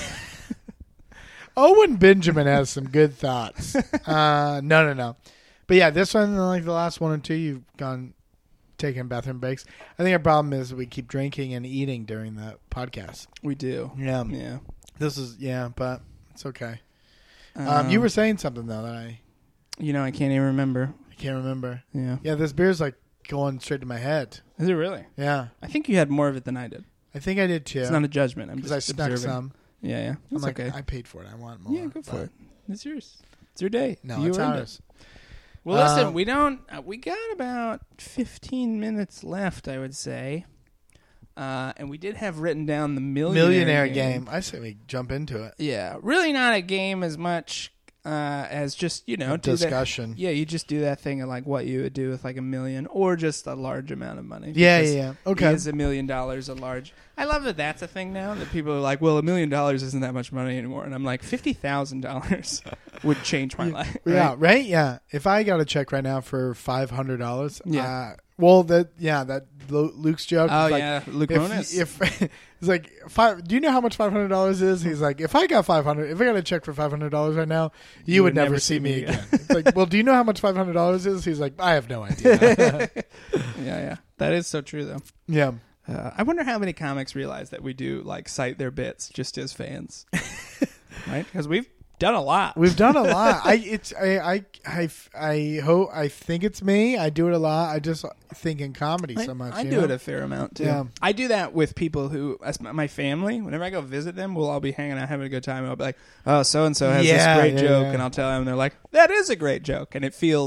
Owen Benjamin has some good thoughts. Uh, no, no, no. But yeah, this one, like the last one and two, you've gone taking bathroom breaks. I think our problem is we keep drinking and eating during the podcast. We do. Yeah. Yeah. This is, yeah, but it's okay. Um, you were saying something, though, that I, You know, I can't even remember. I can't remember. Yeah. Yeah, this beer's like going straight to my head. Is it really? Yeah. I think you had more of it than I did. I think I did too. It's not a judgment. I'm Because I just snuck observing. some. Yeah, yeah. I'm It's like, okay. I paid for it. I want more. Yeah, go for but- it. It's yours. It's your day. No, you it's earned ours. it. Well, listen, Um, we don't. Uh, we got about fifteen minutes left, I would say. Uh, and we did have written down the millionaire, Millionaire game. I say we jump into it. Yeah, really not a game as much uh, as just you know A do that- discussion. Yeah, you just do that thing of like what you would do with like a million or just a large amount of money. Yeah, Because yeah, yeah. Okay. Is a million dollars a large? I love that that's a thing now that people are like, well, a million dollars isn't that much money anymore, and I'm like, fifty thousand dollars would change my life. Right? Yeah, right. Yeah. If I got a check right now for five hundred dollars, Yeah. Uh, well, that yeah, that Lu- Luke's joke. Oh is like, yeah, Luke If, Bonus. if it's like five, do you know how much five hundred dollars is? He's like, if I got five hundred, if I got a check for five hundred dollars right now, you, would, never see me again. It's like, well, do you know how much five hundred dollars is? He's like, I have no idea. yeah, yeah, that is so true though. yeah, Uh, I wonder how many comics realize that we do like cite their bits just as fans, right? Because we've done a lot. we've done a lot. I it's I I I I hope I think it's me. I do it a lot. I just think in comedy I, so much. I you do know? it a fair amount too. Yeah. I do that with people who, as my- my family. Whenever I go visit them, we'll all be hanging out, having a good time. And I'll be like, "Oh, so and so has Yeah, this great yeah, joke," yeah. and I'll tell them, and they're like, "That is a great joke," and it feels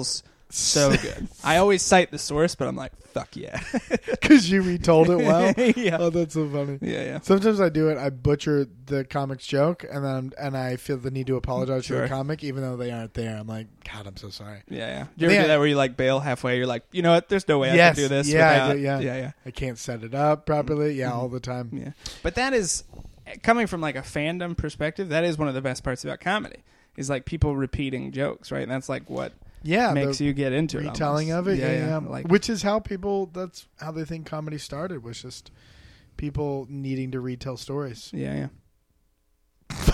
So good. I always cite the source, but I'm like, fuck yeah. Because you retold it well. Yeah. Oh, that's so funny. Yeah, yeah. Sometimes I do it. I butcher the comic's joke, and then and I feel the need to apologize Sure. to the comic, even though they aren't there. I'm like, God, I'm so sorry. Yeah, yeah. Do you ever Yeah. do that where you like bail halfway? You're like, you know what? There's no way Yes. I can do this. Yeah, I without... do, yeah. yeah, yeah. I can't set it up properly. Yeah, Mm-hmm. all the time. Yeah. But that is, coming from like a fandom perspective, that is one of the best parts about comedy. Is like people repeating jokes, right? And that's like what Yeah, makes the you get into it. retelling almost. of it. Yeah, Yeah, yeah. yeah. Like, Which is how people. That's how they think comedy started. Was just people needing to retell stories. yeah, yeah.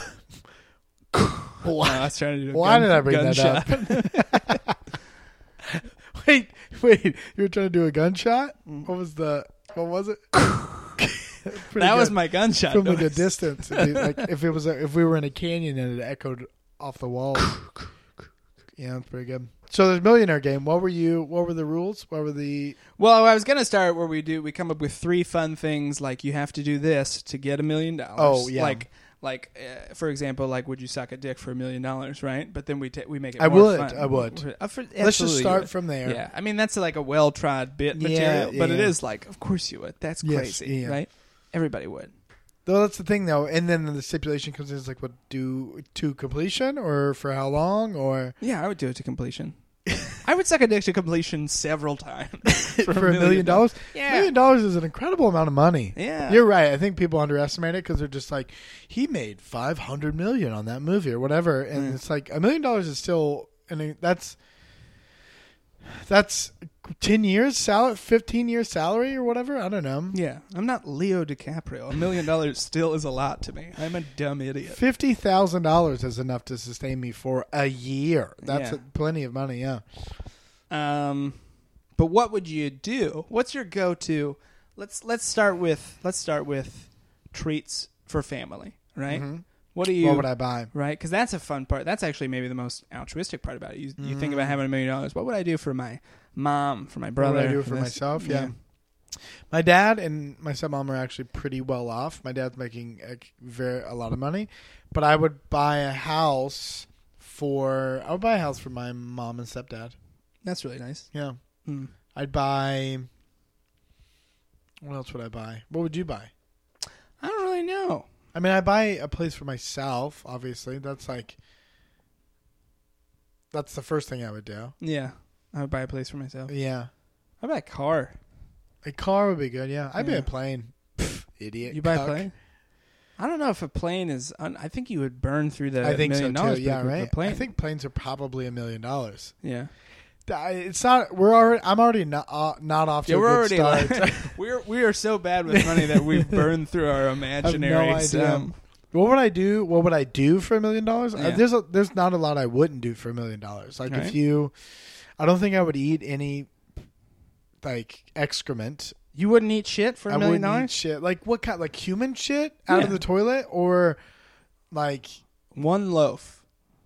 Why, No, I was trying to do a why gun, did I bring gunshot. that up? wait, wait. You were trying to do a gunshot? What was the? What was it? Pretty That was good. my gunshot from like a noise. distance. It'd be like if it was a, if we were in a canyon and it echoed off the wall. Yeah, it's pretty good. So there's Millionaire Game. What were you? What were the rules? What were the? Well, I was gonna start where we do. We come up with three fun things, like you have to do this to get a million dollars. Oh, yeah. Like, like uh, for example, like would you suck a dick for a million dollars, right? But then we ta- we make it. I more would, fun. I would. Uh, for- Let's just absolutely you start would. from there. Yeah, I mean that's like a well trod bit Yeah, material, yeah, but it yeah. is like, of course you would. That's Yes, crazy, yeah. right? Everybody would. Though that's the thing, though. And then the stipulation comes in is like, what do to completion or for how long or Yeah, I would do it to completion. I would suck a dick to completion several times for, for a million dollars? A Yeah, million dollars is an incredible amount of money. yeah. You're right. I think people underestimate it because they're just like, he made five hundred million on that movie or whatever, and Yeah. it's like a million dollars is still, and that's that's ten years salary, fifteen years salary or whatever. I don't know. Yeah, I'm not Leo DiCaprio. A million dollars still is a lot to me. I'm a dumb idiot. Fifty thousand dollars is enough to sustain me for a year. That's Yeah. a, plenty of money. Yeah. Um, but what would you do? What's your go-to? Let's let's start with let's start with treats for family, right? Mhm. What do you? What would I buy? Right, because that's a fun part. That's actually maybe the most altruistic part about it. You you think about having a million dollars. What would I do for my mom, for my brother? What would I do for this? myself? Yeah. My dad and my stepmom are actually pretty well off. My dad's making a, very a lot of money, but I would buy a house for I would buy a house for my mom and stepdad. That's really nice. Yeah, Hmm. I'd buy. What else would I buy? What would you buy? I don't really know. I mean, I buy a place for myself. Obviously, that's like that's the first thing I would do. Yeah, I would buy a place for myself. Yeah, I'd buy a car. a car would be good. Yeah, I'd buy Yeah. a plane. Pff, idiot. You buy cuck. a plane? I don't know if a plane is. Un- I think you would burn through the I think so million too. dollars. Yeah, pretty quick with right. a plane. I think planes are probably a million dollars. Yeah. I- It's not. We're already. I'm already not uh, not off to Yeah, a we're good already start. like, we're we are so bad with money that we've burned through our imaginary idea. sum. What would I do? What would I do for a million dollars? Uh, Yeah. There's a, there's not a lot I wouldn't do for a million dollars. Like Right. if you, I don't think I would eat any, like excrement. You wouldn't eat shit for a I million wouldn't eat dollars? shit. Like what kind? Like human shit out Yeah. of the toilet or, like One loaf.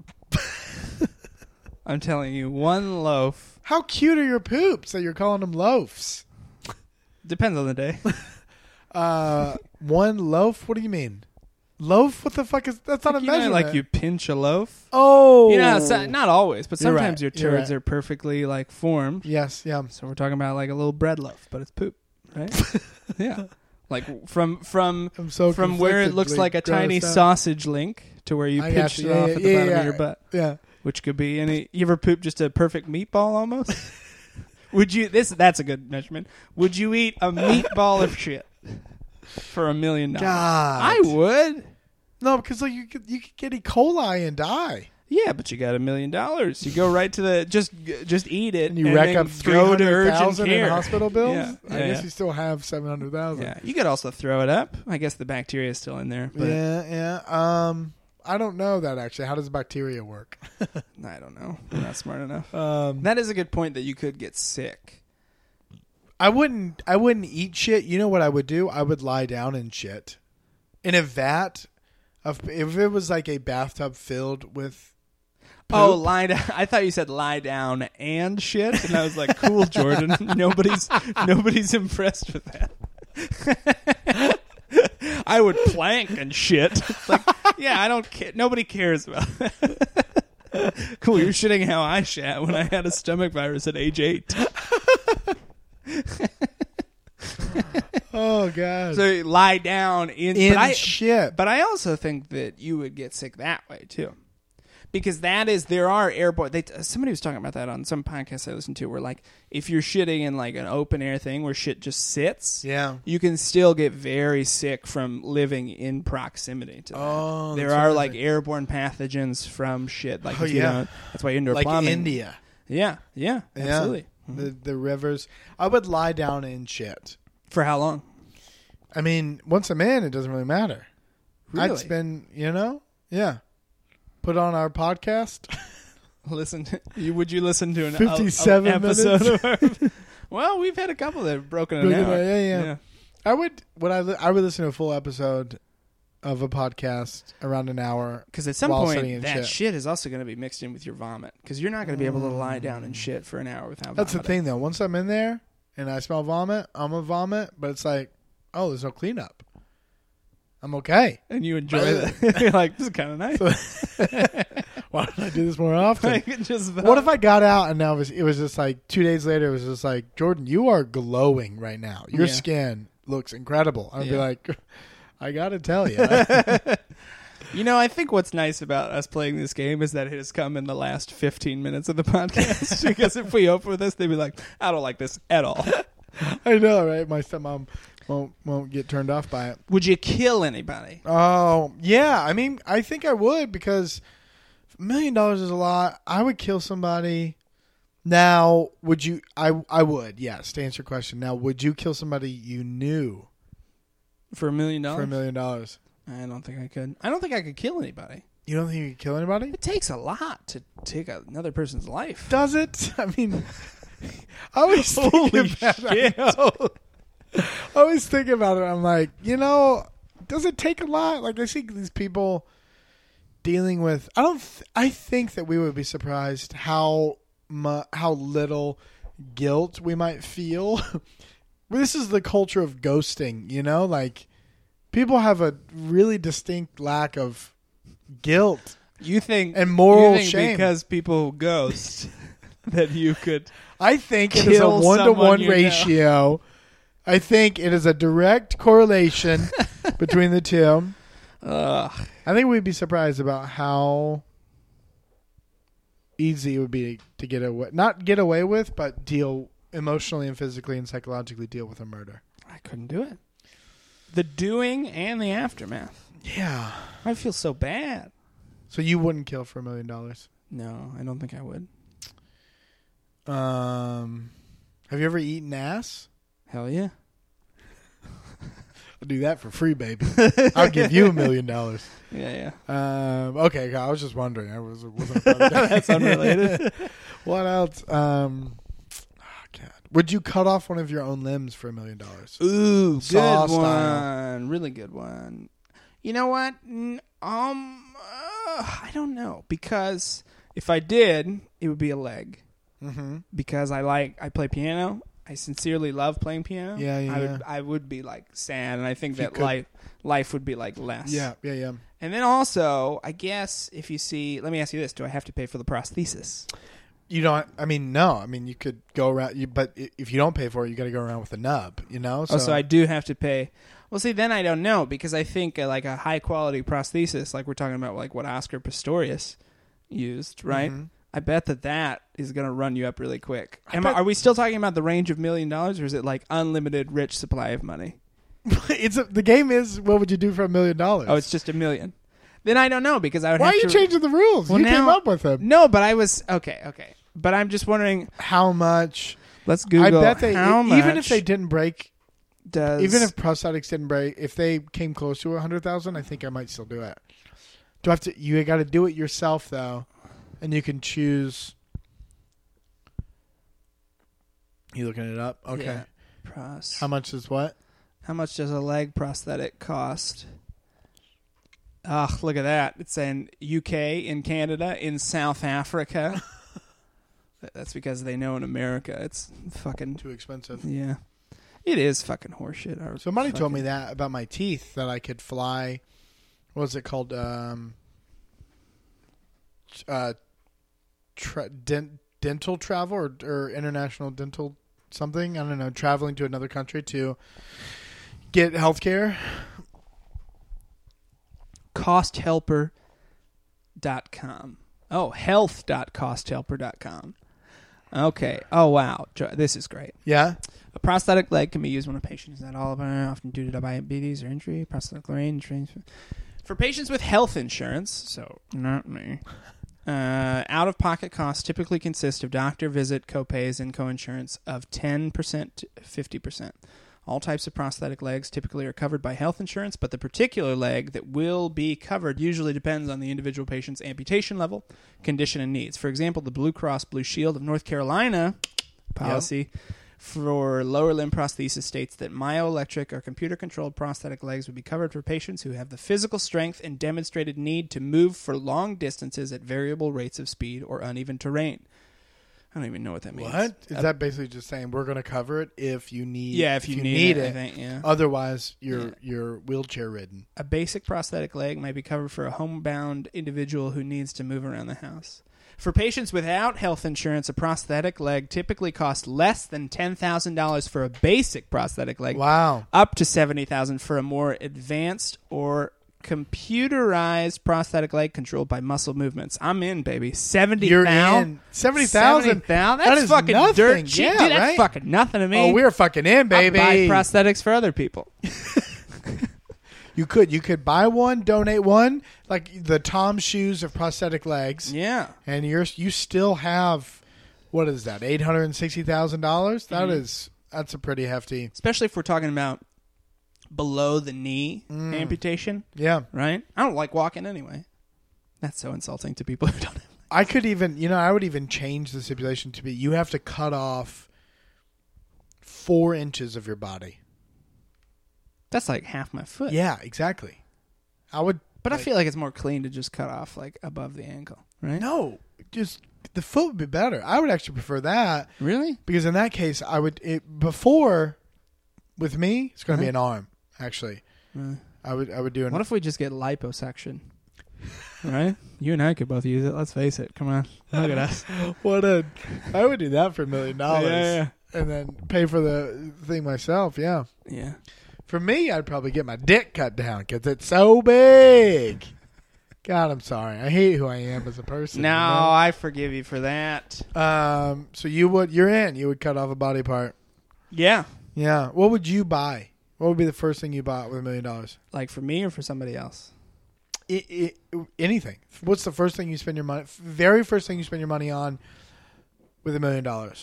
I'm telling you, one loaf. how cute are your poops that you're calling them loaves? Depends on the day. Uh, one loaf. What do you mean? Loaf? What the fuck is that's not a you know, measurement? like you pinch a loaf. Oh, You know, it's not, not always, but You're sometimes right, your you're turds right. are perfectly like formed. Yes, yeah. So we're talking about like a little bread loaf, but it's poop, right? Yeah. Like from from I'm so from where it conflicted, looks like a tiny grossed out. sausage link to where you I pinch got it you. off Yeah, at the yeah, bottom yeah. of your butt, Yeah. which could be any. You ever poop just a perfect meatball almost? Would you? This that's a good measurement. Would you eat a meatball of shit for a million dollars? God, I would. No, because like you could you could get E. coli and die, Yeah, but you got a million dollars. You go right to the just just eat it and you rack then up three go to hundred urgent thousand in care. hospital bills. Yeah, I yeah, guess yeah. you still have seven hundred thousand. Yeah, you could also throw it up. I guess the bacteria is still in there. But yeah, yeah. Um, I don't know that actually. How does bacteria work? I don't know. I'm not smart enough. Um, That is a good point that you could get sick. I wouldn't. I wouldn't eat shit. You know what I would do? I would lie down and shit in a vat. Of if it was like a bathtub filled with. Poop. Oh, lie down. I thought you said lie down and shit, and I was like, "Cool, Jordan. nobody's nobody's impressed with that." I would plank and shit. Like, yeah, I don't care. Nobody cares about that. Cool, you're shitting how I shat when I had a stomach virus at age eight. Oh God. So you lie down in, In but I, shit. But I also think that you would get sick that way too, because that is there are airborne. They, somebody was talking about that on some podcast I listened to, where like if you're shitting in like an open air thing where shit just sits, Yeah. you can still get very sick from living in proximity to that. Oh, there that's are like interesting. airborne pathogens from shit. Like Oh, if you yeah. don't- that's why indoor Like plumbing. India. Yeah, yeah, absolutely. Yeah. The the rivers. I would lie down in shit. For how long? I mean, once I'm in, it doesn't really matter. Really? I'd spend, you know, yeah. Put on our podcast. Listen, to, you would you listen to an fifty-seven a, a episode minutes? of our, well, we've had a couple that have broken an Broken hour. an hour, yeah, yeah. I would. Would I? Li- I would listen to a full episode of a podcast around an hour. Because at some While point, sitting in that shit. shit is also going to be mixed in with your vomit. Because you're not going to be able to lie down and shit for an hour without That's the vomiting. thing, though. Once I'm in there and I smell vomit, I'm gonna vomit. But it's like, oh, there's no cleanup. I'm okay. And you enjoy that. You're like, this is kind of nice. Why don't I do this more often? I can just What if I got out and now it was, it was just like two days later? It was just like, Jordan, you are glowing right now. Your Yeah. skin looks incredible. I'd be Yeah. like, I gotta tell you. You know, I think what's nice about us playing this game is that it has come in the last fifteen minutes of the podcast. Because if we open with this, they'd be like, I don't like this at all. I know, right? My stepmom won't won't get turned off by it. Would you kill anybody? Oh yeah, I mean, I think I would because a million dollars is a lot. I would kill somebody. Now, would you? I I would. Yes. To answer your question, now would you kill somebody you knew For a million dollars? for a million dollars? I don't think I could. I don't think I could kill anybody. You don't think you could kill anybody? It takes a lot to take another person's life. Does it? I mean, I always think Holy about shit. it. I always think about it. I'm like, you know, does it take a lot? Like I see these people dealing with. I don't. Th- I think that we would be surprised how mu- how little guilt we might feel. This is the culture of ghosting. You know, like people have a really distinct lack of guilt. You think And moral you think shame. because people ghost that you could I think it is a Kill one to someone one you know. ratio. I think it is a direct correlation between the two. Ugh. I think we'd be surprised about how easy it would be to get away, not get away with, but deal emotionally and physically and psychologically deal with a murder. I couldn't do it. The doing and the aftermath. Yeah. I feel so bad. So you wouldn't kill for a million dollars? No, I don't think I would. Um, have you ever eaten ass? Hell yeah. I'll do that for free, baby. I'll give you a million dollars. Yeah, yeah. Um, okay, I was just wondering. I was wasn't. A That's unrelated. What else? Um, oh God, would you cut off one of your own limbs for a million dollars? Ooh, good Saw one. style. Really good one. You know what? N- Um, uh, I don't know, because if I did, it would be a leg. Mm-hmm. Because I like I play piano. I sincerely love playing piano. Yeah, yeah, I would yeah. I would be like sad, and I think If you that could- life life would be like less. Yeah, yeah, yeah. And then also, I guess if you see, let me ask you this: do I have to pay for the prosthesis? You don't. I mean, no. I mean, you could go around. You, but i- if you don't pay for it, you got to go around with a nub. You know. Oh, so I do have to pay. Well, see, then I don't know, because I think uh, like a high quality prosthesis, like we're talking about, like what Oscar Pistorius used, right? Mhm. I bet that that is going to run you up really quick. I Am I, bet- are we still talking about the range of million dollars, or is it like unlimited rich supply of money? it's a, the game is what would you do for a million dollars? Oh, it's just a million. Then I don't know, because I would Why have are you to... changing the rules? Well, you came now- up with them. No, but I was... Okay, okay. But I'm just wondering... How much? Let's Google I bet they how e- even if much they didn't break, does... even if prosthetics didn't break, if they came close to a hundred thousand, I think I might still do it. Do I have to? You got to do it yourself though, and you can choose. You looking it up? Okay. Yeah. Pros. How much is what? How much does a leg prosthetic cost? Ugh, look at that. It's in U K, in Canada, in South Africa. That's because they know in America it's fucking... Too expensive. Yeah. It is fucking horseshit. I Somebody told me fucking- that about my teeth, that I could fly. What was it called? Um, uh, tra- dent- dental travel or, or international dental something. I don't know. Traveling to another country to get health care. cost helper dot com. Oh, health dot cost helper dot com. Okay. Oh, wow. This is great. Yeah. A prosthetic leg can be used when a patient is at all of often due to diabetes or injury. Prosthetic leg for patients with health insurance, so not me. Uh, out-of-pocket costs typically consist of doctor visit, copays, and coinsurance of ten percent to fifty percent. All types of prosthetic legs typically are covered by health insurance, but the particular leg that will be covered usually depends on the individual patient's amputation level, condition, and needs. For example, the Blue Cross Blue Shield of North Carolina policy yep. for lower limb prosthesis states that myoelectric or computer-controlled prosthetic legs would be covered for patients who have the physical strength and demonstrated need to move for long distances at variable rates of speed or uneven terrain. I don't even know what that means. What? Is uh, that basically just saying we're going to cover it if you need Yeah, if you, if you need, need it. it. I think, yeah. Otherwise, you're Yeah. you're wheelchair ridden. A basic prosthetic leg may be covered for a homebound individual who needs to move around the house. For patients without health insurance, a prosthetic leg typically costs less than ten thousand dollars for a basic prosthetic leg. Wow. Up to seventy thousand dollars for a more advanced or computerized prosthetic leg controlled by muscle movements. I'm in, baby. seventy You're thousand. in. seventy thousand. That's That is fucking nothing. dirt cheap. Yeah, Dude, that's right? fucking nothing to me. Oh, we're fucking in, baby. I'll buy prosthetics for other people. You could you could buy one, donate one, like the Tom's shoes of prosthetic legs. Yeah. And you're you still have what is that? eight hundred and sixty thousand dollars? That Mhm. is that's a pretty hefty. Especially if we're talking about below the knee Mm. amputation, Yeah. right? I don't like walking anyway. That's so insulting to people who don't have. I could even, you know, I would even change the stipulation to be you have to cut off four inches of your body. That's like half my foot. Yeah, exactly. I would, But like, I feel like it's more clean to just cut off like above the ankle, right? no, just the foot would be better. I would actually prefer that Really? because in that case, I would it, before with me, it's going to be Uh-huh. an arm. Actually, Uh, I would I would do an. what if we just get liposuction? Right? You and I could both use it. Let's face it. Come on. Look at us. what a I would do that for a million dollars. Yeah, And then pay for the thing myself. Yeah. yeah. For me, I'd probably get my dick cut down because it's so big. God, I'm sorry. I hate who I am as a person. No, you know? I forgive you for that. Um. So you would you're in. You would cut off a body part. Yeah. Yeah. What would you buy? What would be the first thing you bought with a million dollars? Like for me or for somebody else? I- I- Anything. What's the first thing you spend your money? Very first thing you spend your money on with a million dollars?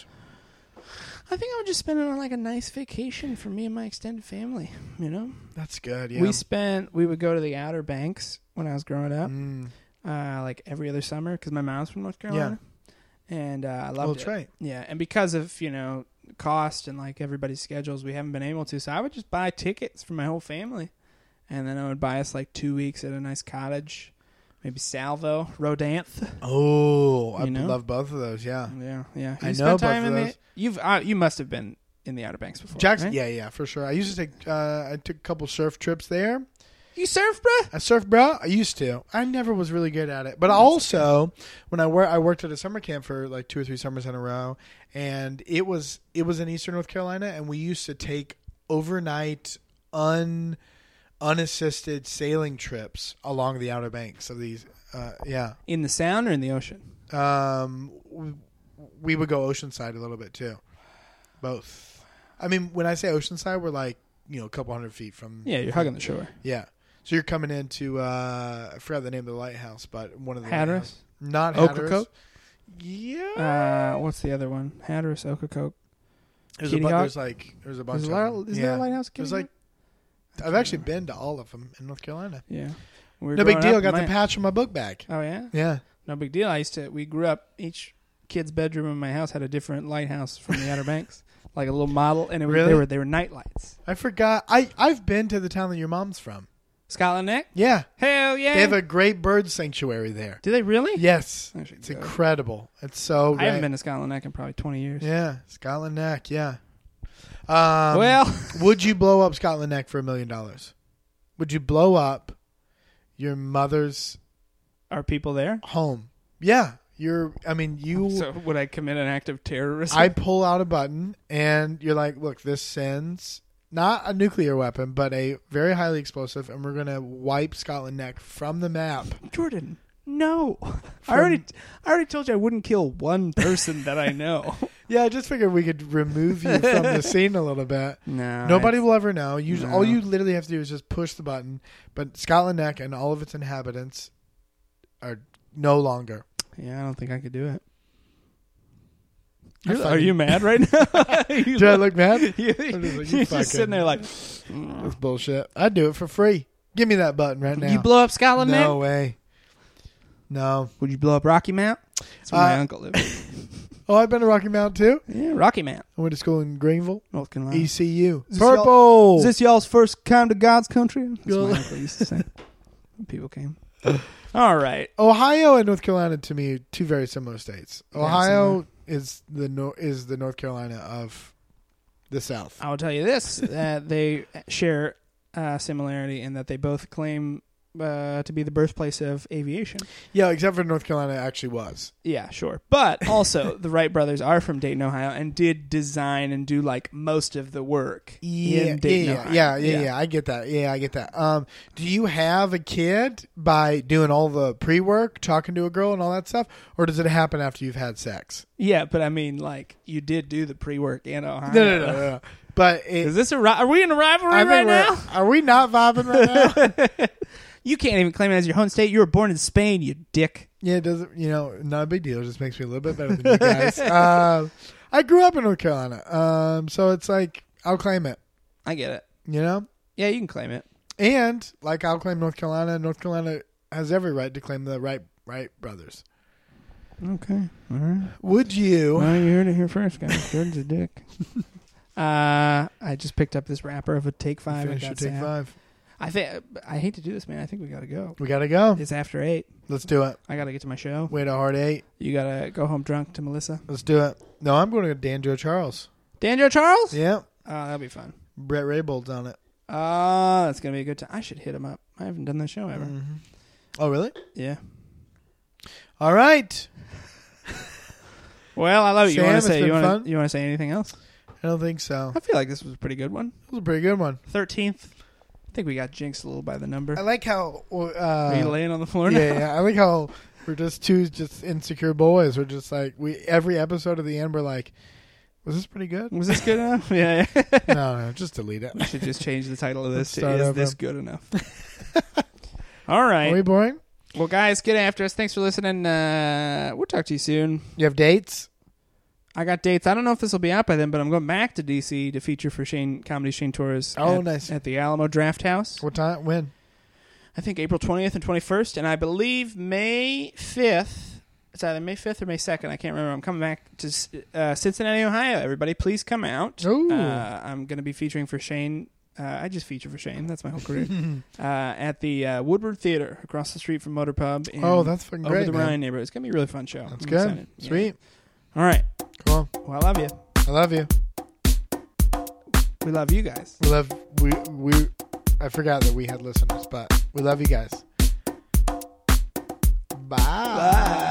I think I would just spend it on like a nice vacation for me and my extended family. You know, That's good. Yeah. we spent. We would go to the Outer Banks when I was growing up, Mm. uh, like every other summer because my mom's from North Carolina, and uh, I Well, loved that's it. right. Yeah, and because of you know cost and like everybody's schedules, we haven't been able to. So I would just buy tickets for my whole family, and then I would buy us like two weeks at a nice cottage, maybe Salvo, Rodanthe. Oh, I You know? love both of those. Yeah. Yeah, yeah. Have I you know spent both time of in those. the. You've uh, you must have been in the Outer Banks before. Jackson. right? Yeah, yeah, for sure. I used to take. Uh, I took a couple surf trips there. You surf, bruh? I surf, bro. I used to. I never was really good at it, but also when I work, I worked at a summer camp for like two or three summers in a row, and it was it was in Eastern North Carolina, and we used to take overnight un unassisted sailing trips along the Outer Banks of these. Uh, yeah, In the Sound or in the ocean? um, we, we would go oceanside a little bit too. Both. I mean, when I say oceanside, we're like you know a couple hundred feet from. Yeah, you're hugging the shore. Yeah. So you're coming into, uh, I forgot the name of the lighthouse, but one of the Hatteras? lighthouses. Not Hatteras. Ocracoke? Yeah. Uh, what's the other one? Hatteras, Ocracoke. there's, a Kitty bu- Hawk? there's like, there's a bunch Is of there, them. is yeah. there a lighthouse? There's Kitty like, I've actually been to all of them in North Carolina. Hawk? Yeah. We were No big growing deal. up, Got my- the patch on my book bag. Oh, yeah? Yeah. No big deal. I used to, we grew up, each kid's bedroom in my house had a different lighthouse from the Outer Banks. Like a little model, and it was, Really? they were they were night lights. I forgot. I, I've been to the town that your mom's from. Scotland Neck? Yeah. Hell yeah! They have a great bird sanctuary there. Do they really? Yes. I should It's go. incredible. It's so I great. haven't been to Scotland Neck in probably twenty years. Yeah. Scotland Neck. Yeah. Um, Well, would you blow up Scotland Neck for a million dollars? Would you blow up your mother's are people there? home? Yeah, You're. I mean, you. So would I commit an act of terrorism? I pull out a button, and you're like, "Look, this sends not a nuclear weapon, but a very highly explosive, and we're gonna wipe Scotland Neck from the map." Jordan, no. I already, I already told you I wouldn't kill one person that I know. Yeah, I just figured we could remove you from the scene a little bit. No, Nobody will ever know. You, No. All you literally have to do is just push the button. But Scotland Neck and all of its inhabitants are no longer. Yeah, I don't think I could do it. I You're- find are it- you mad right now? You Do I look- look mad? you, I'm just like, you're you just fucking- sitting there like, That's bullshit. I'd do it for free. Give me that button right now. you blow up Scotland Neck? No way. No. Would you blow up Rocky Mount? That's where my Uh, uncle lived. Oh, I've been to Rocky Mount too. Yeah, Rocky Mount, I went to school in Greenville. North Carolina. E C U. Is this y'all- Purple. Is this y'all's first time to God's country? That's Go- what my uncle used to say. When people came. All right. Ohio and North Carolina to me two very similar states. Very Ohio is the nor- is the North Carolina of the South. I will tell you this: that they share uh, similarity in that they both claim uh, to be the birthplace of aviation. Yeah, except for North Carolina actually was. Yeah, sure. But also, the Wright brothers are from Dayton, Ohio, and did design and do like most of the work Yeah, in Dayton, yeah, Ohio. yeah, yeah, yeah. I get that. Yeah, I get that. Um, do you have a kid by doing all the pre-work, talking to a girl, and all that stuff, or does it happen after you've had sex? Yeah, but I mean, like, you did do the pre-work in Ohio. No, no, no, no. no. But it, Is this a ri- are we in a rivalry I think right we're- now? Are we not vibing right now? You can't even claim it as your home state. You were born in Spain, you dick. Yeah, it doesn't. You know, not a big deal. It just makes me a little bit better than you guys. uh, I grew up in North Carolina, um, so it's like I'll claim it. I get it. You know, Yeah, you can claim it. and like I'll claim North Carolina. North Carolina has every right to claim the Wright Wright brothers. Okay. All right. Would you? Well, you heard it here first, guys. Jordan's a dick. uh, I just picked up this wrapper of a Take Five. Finish I your got take sad. five. I think I hate to do this, man. I think we gotta go. We gotta go. It's after eight. Let's do it. I gotta get to my show. Wait a hard eight. You gotta go home drunk to Melissa. Let's do it. No, I'm going to Dan Joe Charles. Daniel Charles? Yeah, Oh, that'll be fun. Brett Raybold's on it. Oh, that's gonna be a good time. I should hit him up. I haven't done that show ever. Mhm. Oh, really? Yeah. All right. Well, I love it. You Sam, want it's to say been you want fun. to you want to say anything else? I don't think so. I feel like this was a pretty good one. It was a pretty good one. Thirteenth. I think we got jinxed a little by the number. I like how. Uh, Are you laying on the floor yeah, now? yeah. I like how we're just two just insecure boys. We're just like we every episode of the end. We're like, was this pretty good? Was this good enough? Yeah. yeah. no, no, just delete it. We should just change the title of this Let's to start "Is over. this good enough?" All right. Are we boring? Well, guys, get after us. Thanks for listening. Uh, we'll talk to you soon. You have dates? I got dates. I don't know if this will be out by then, but I'm going back to D C to feature for Shane Comedy Shane Torres. Oh, at, nice. At the Alamo Draft House. What time? When? I think April twentieth and twenty-first, and I believe May fifth. It's either May fifth or May second. I can't remember. I'm coming back to uh, Cincinnati, Ohio. Everybody, please come out. Ooh. Uh, I'm going to be featuring for Shane. Uh, I just feature for Shane. That's my whole career. uh, at the uh, Woodward Theater across the street from Motor Pub. In Oh, that's fucking over great, the man. Rhine neighborhood. It's going to be a really fun show. That's I'm good. excited. Yeah. Sweet. All right. Cool. Well, I love you. I love you. We love you guys. We love we we. I forgot that we had listeners, but we love you guys. Bye. Bye.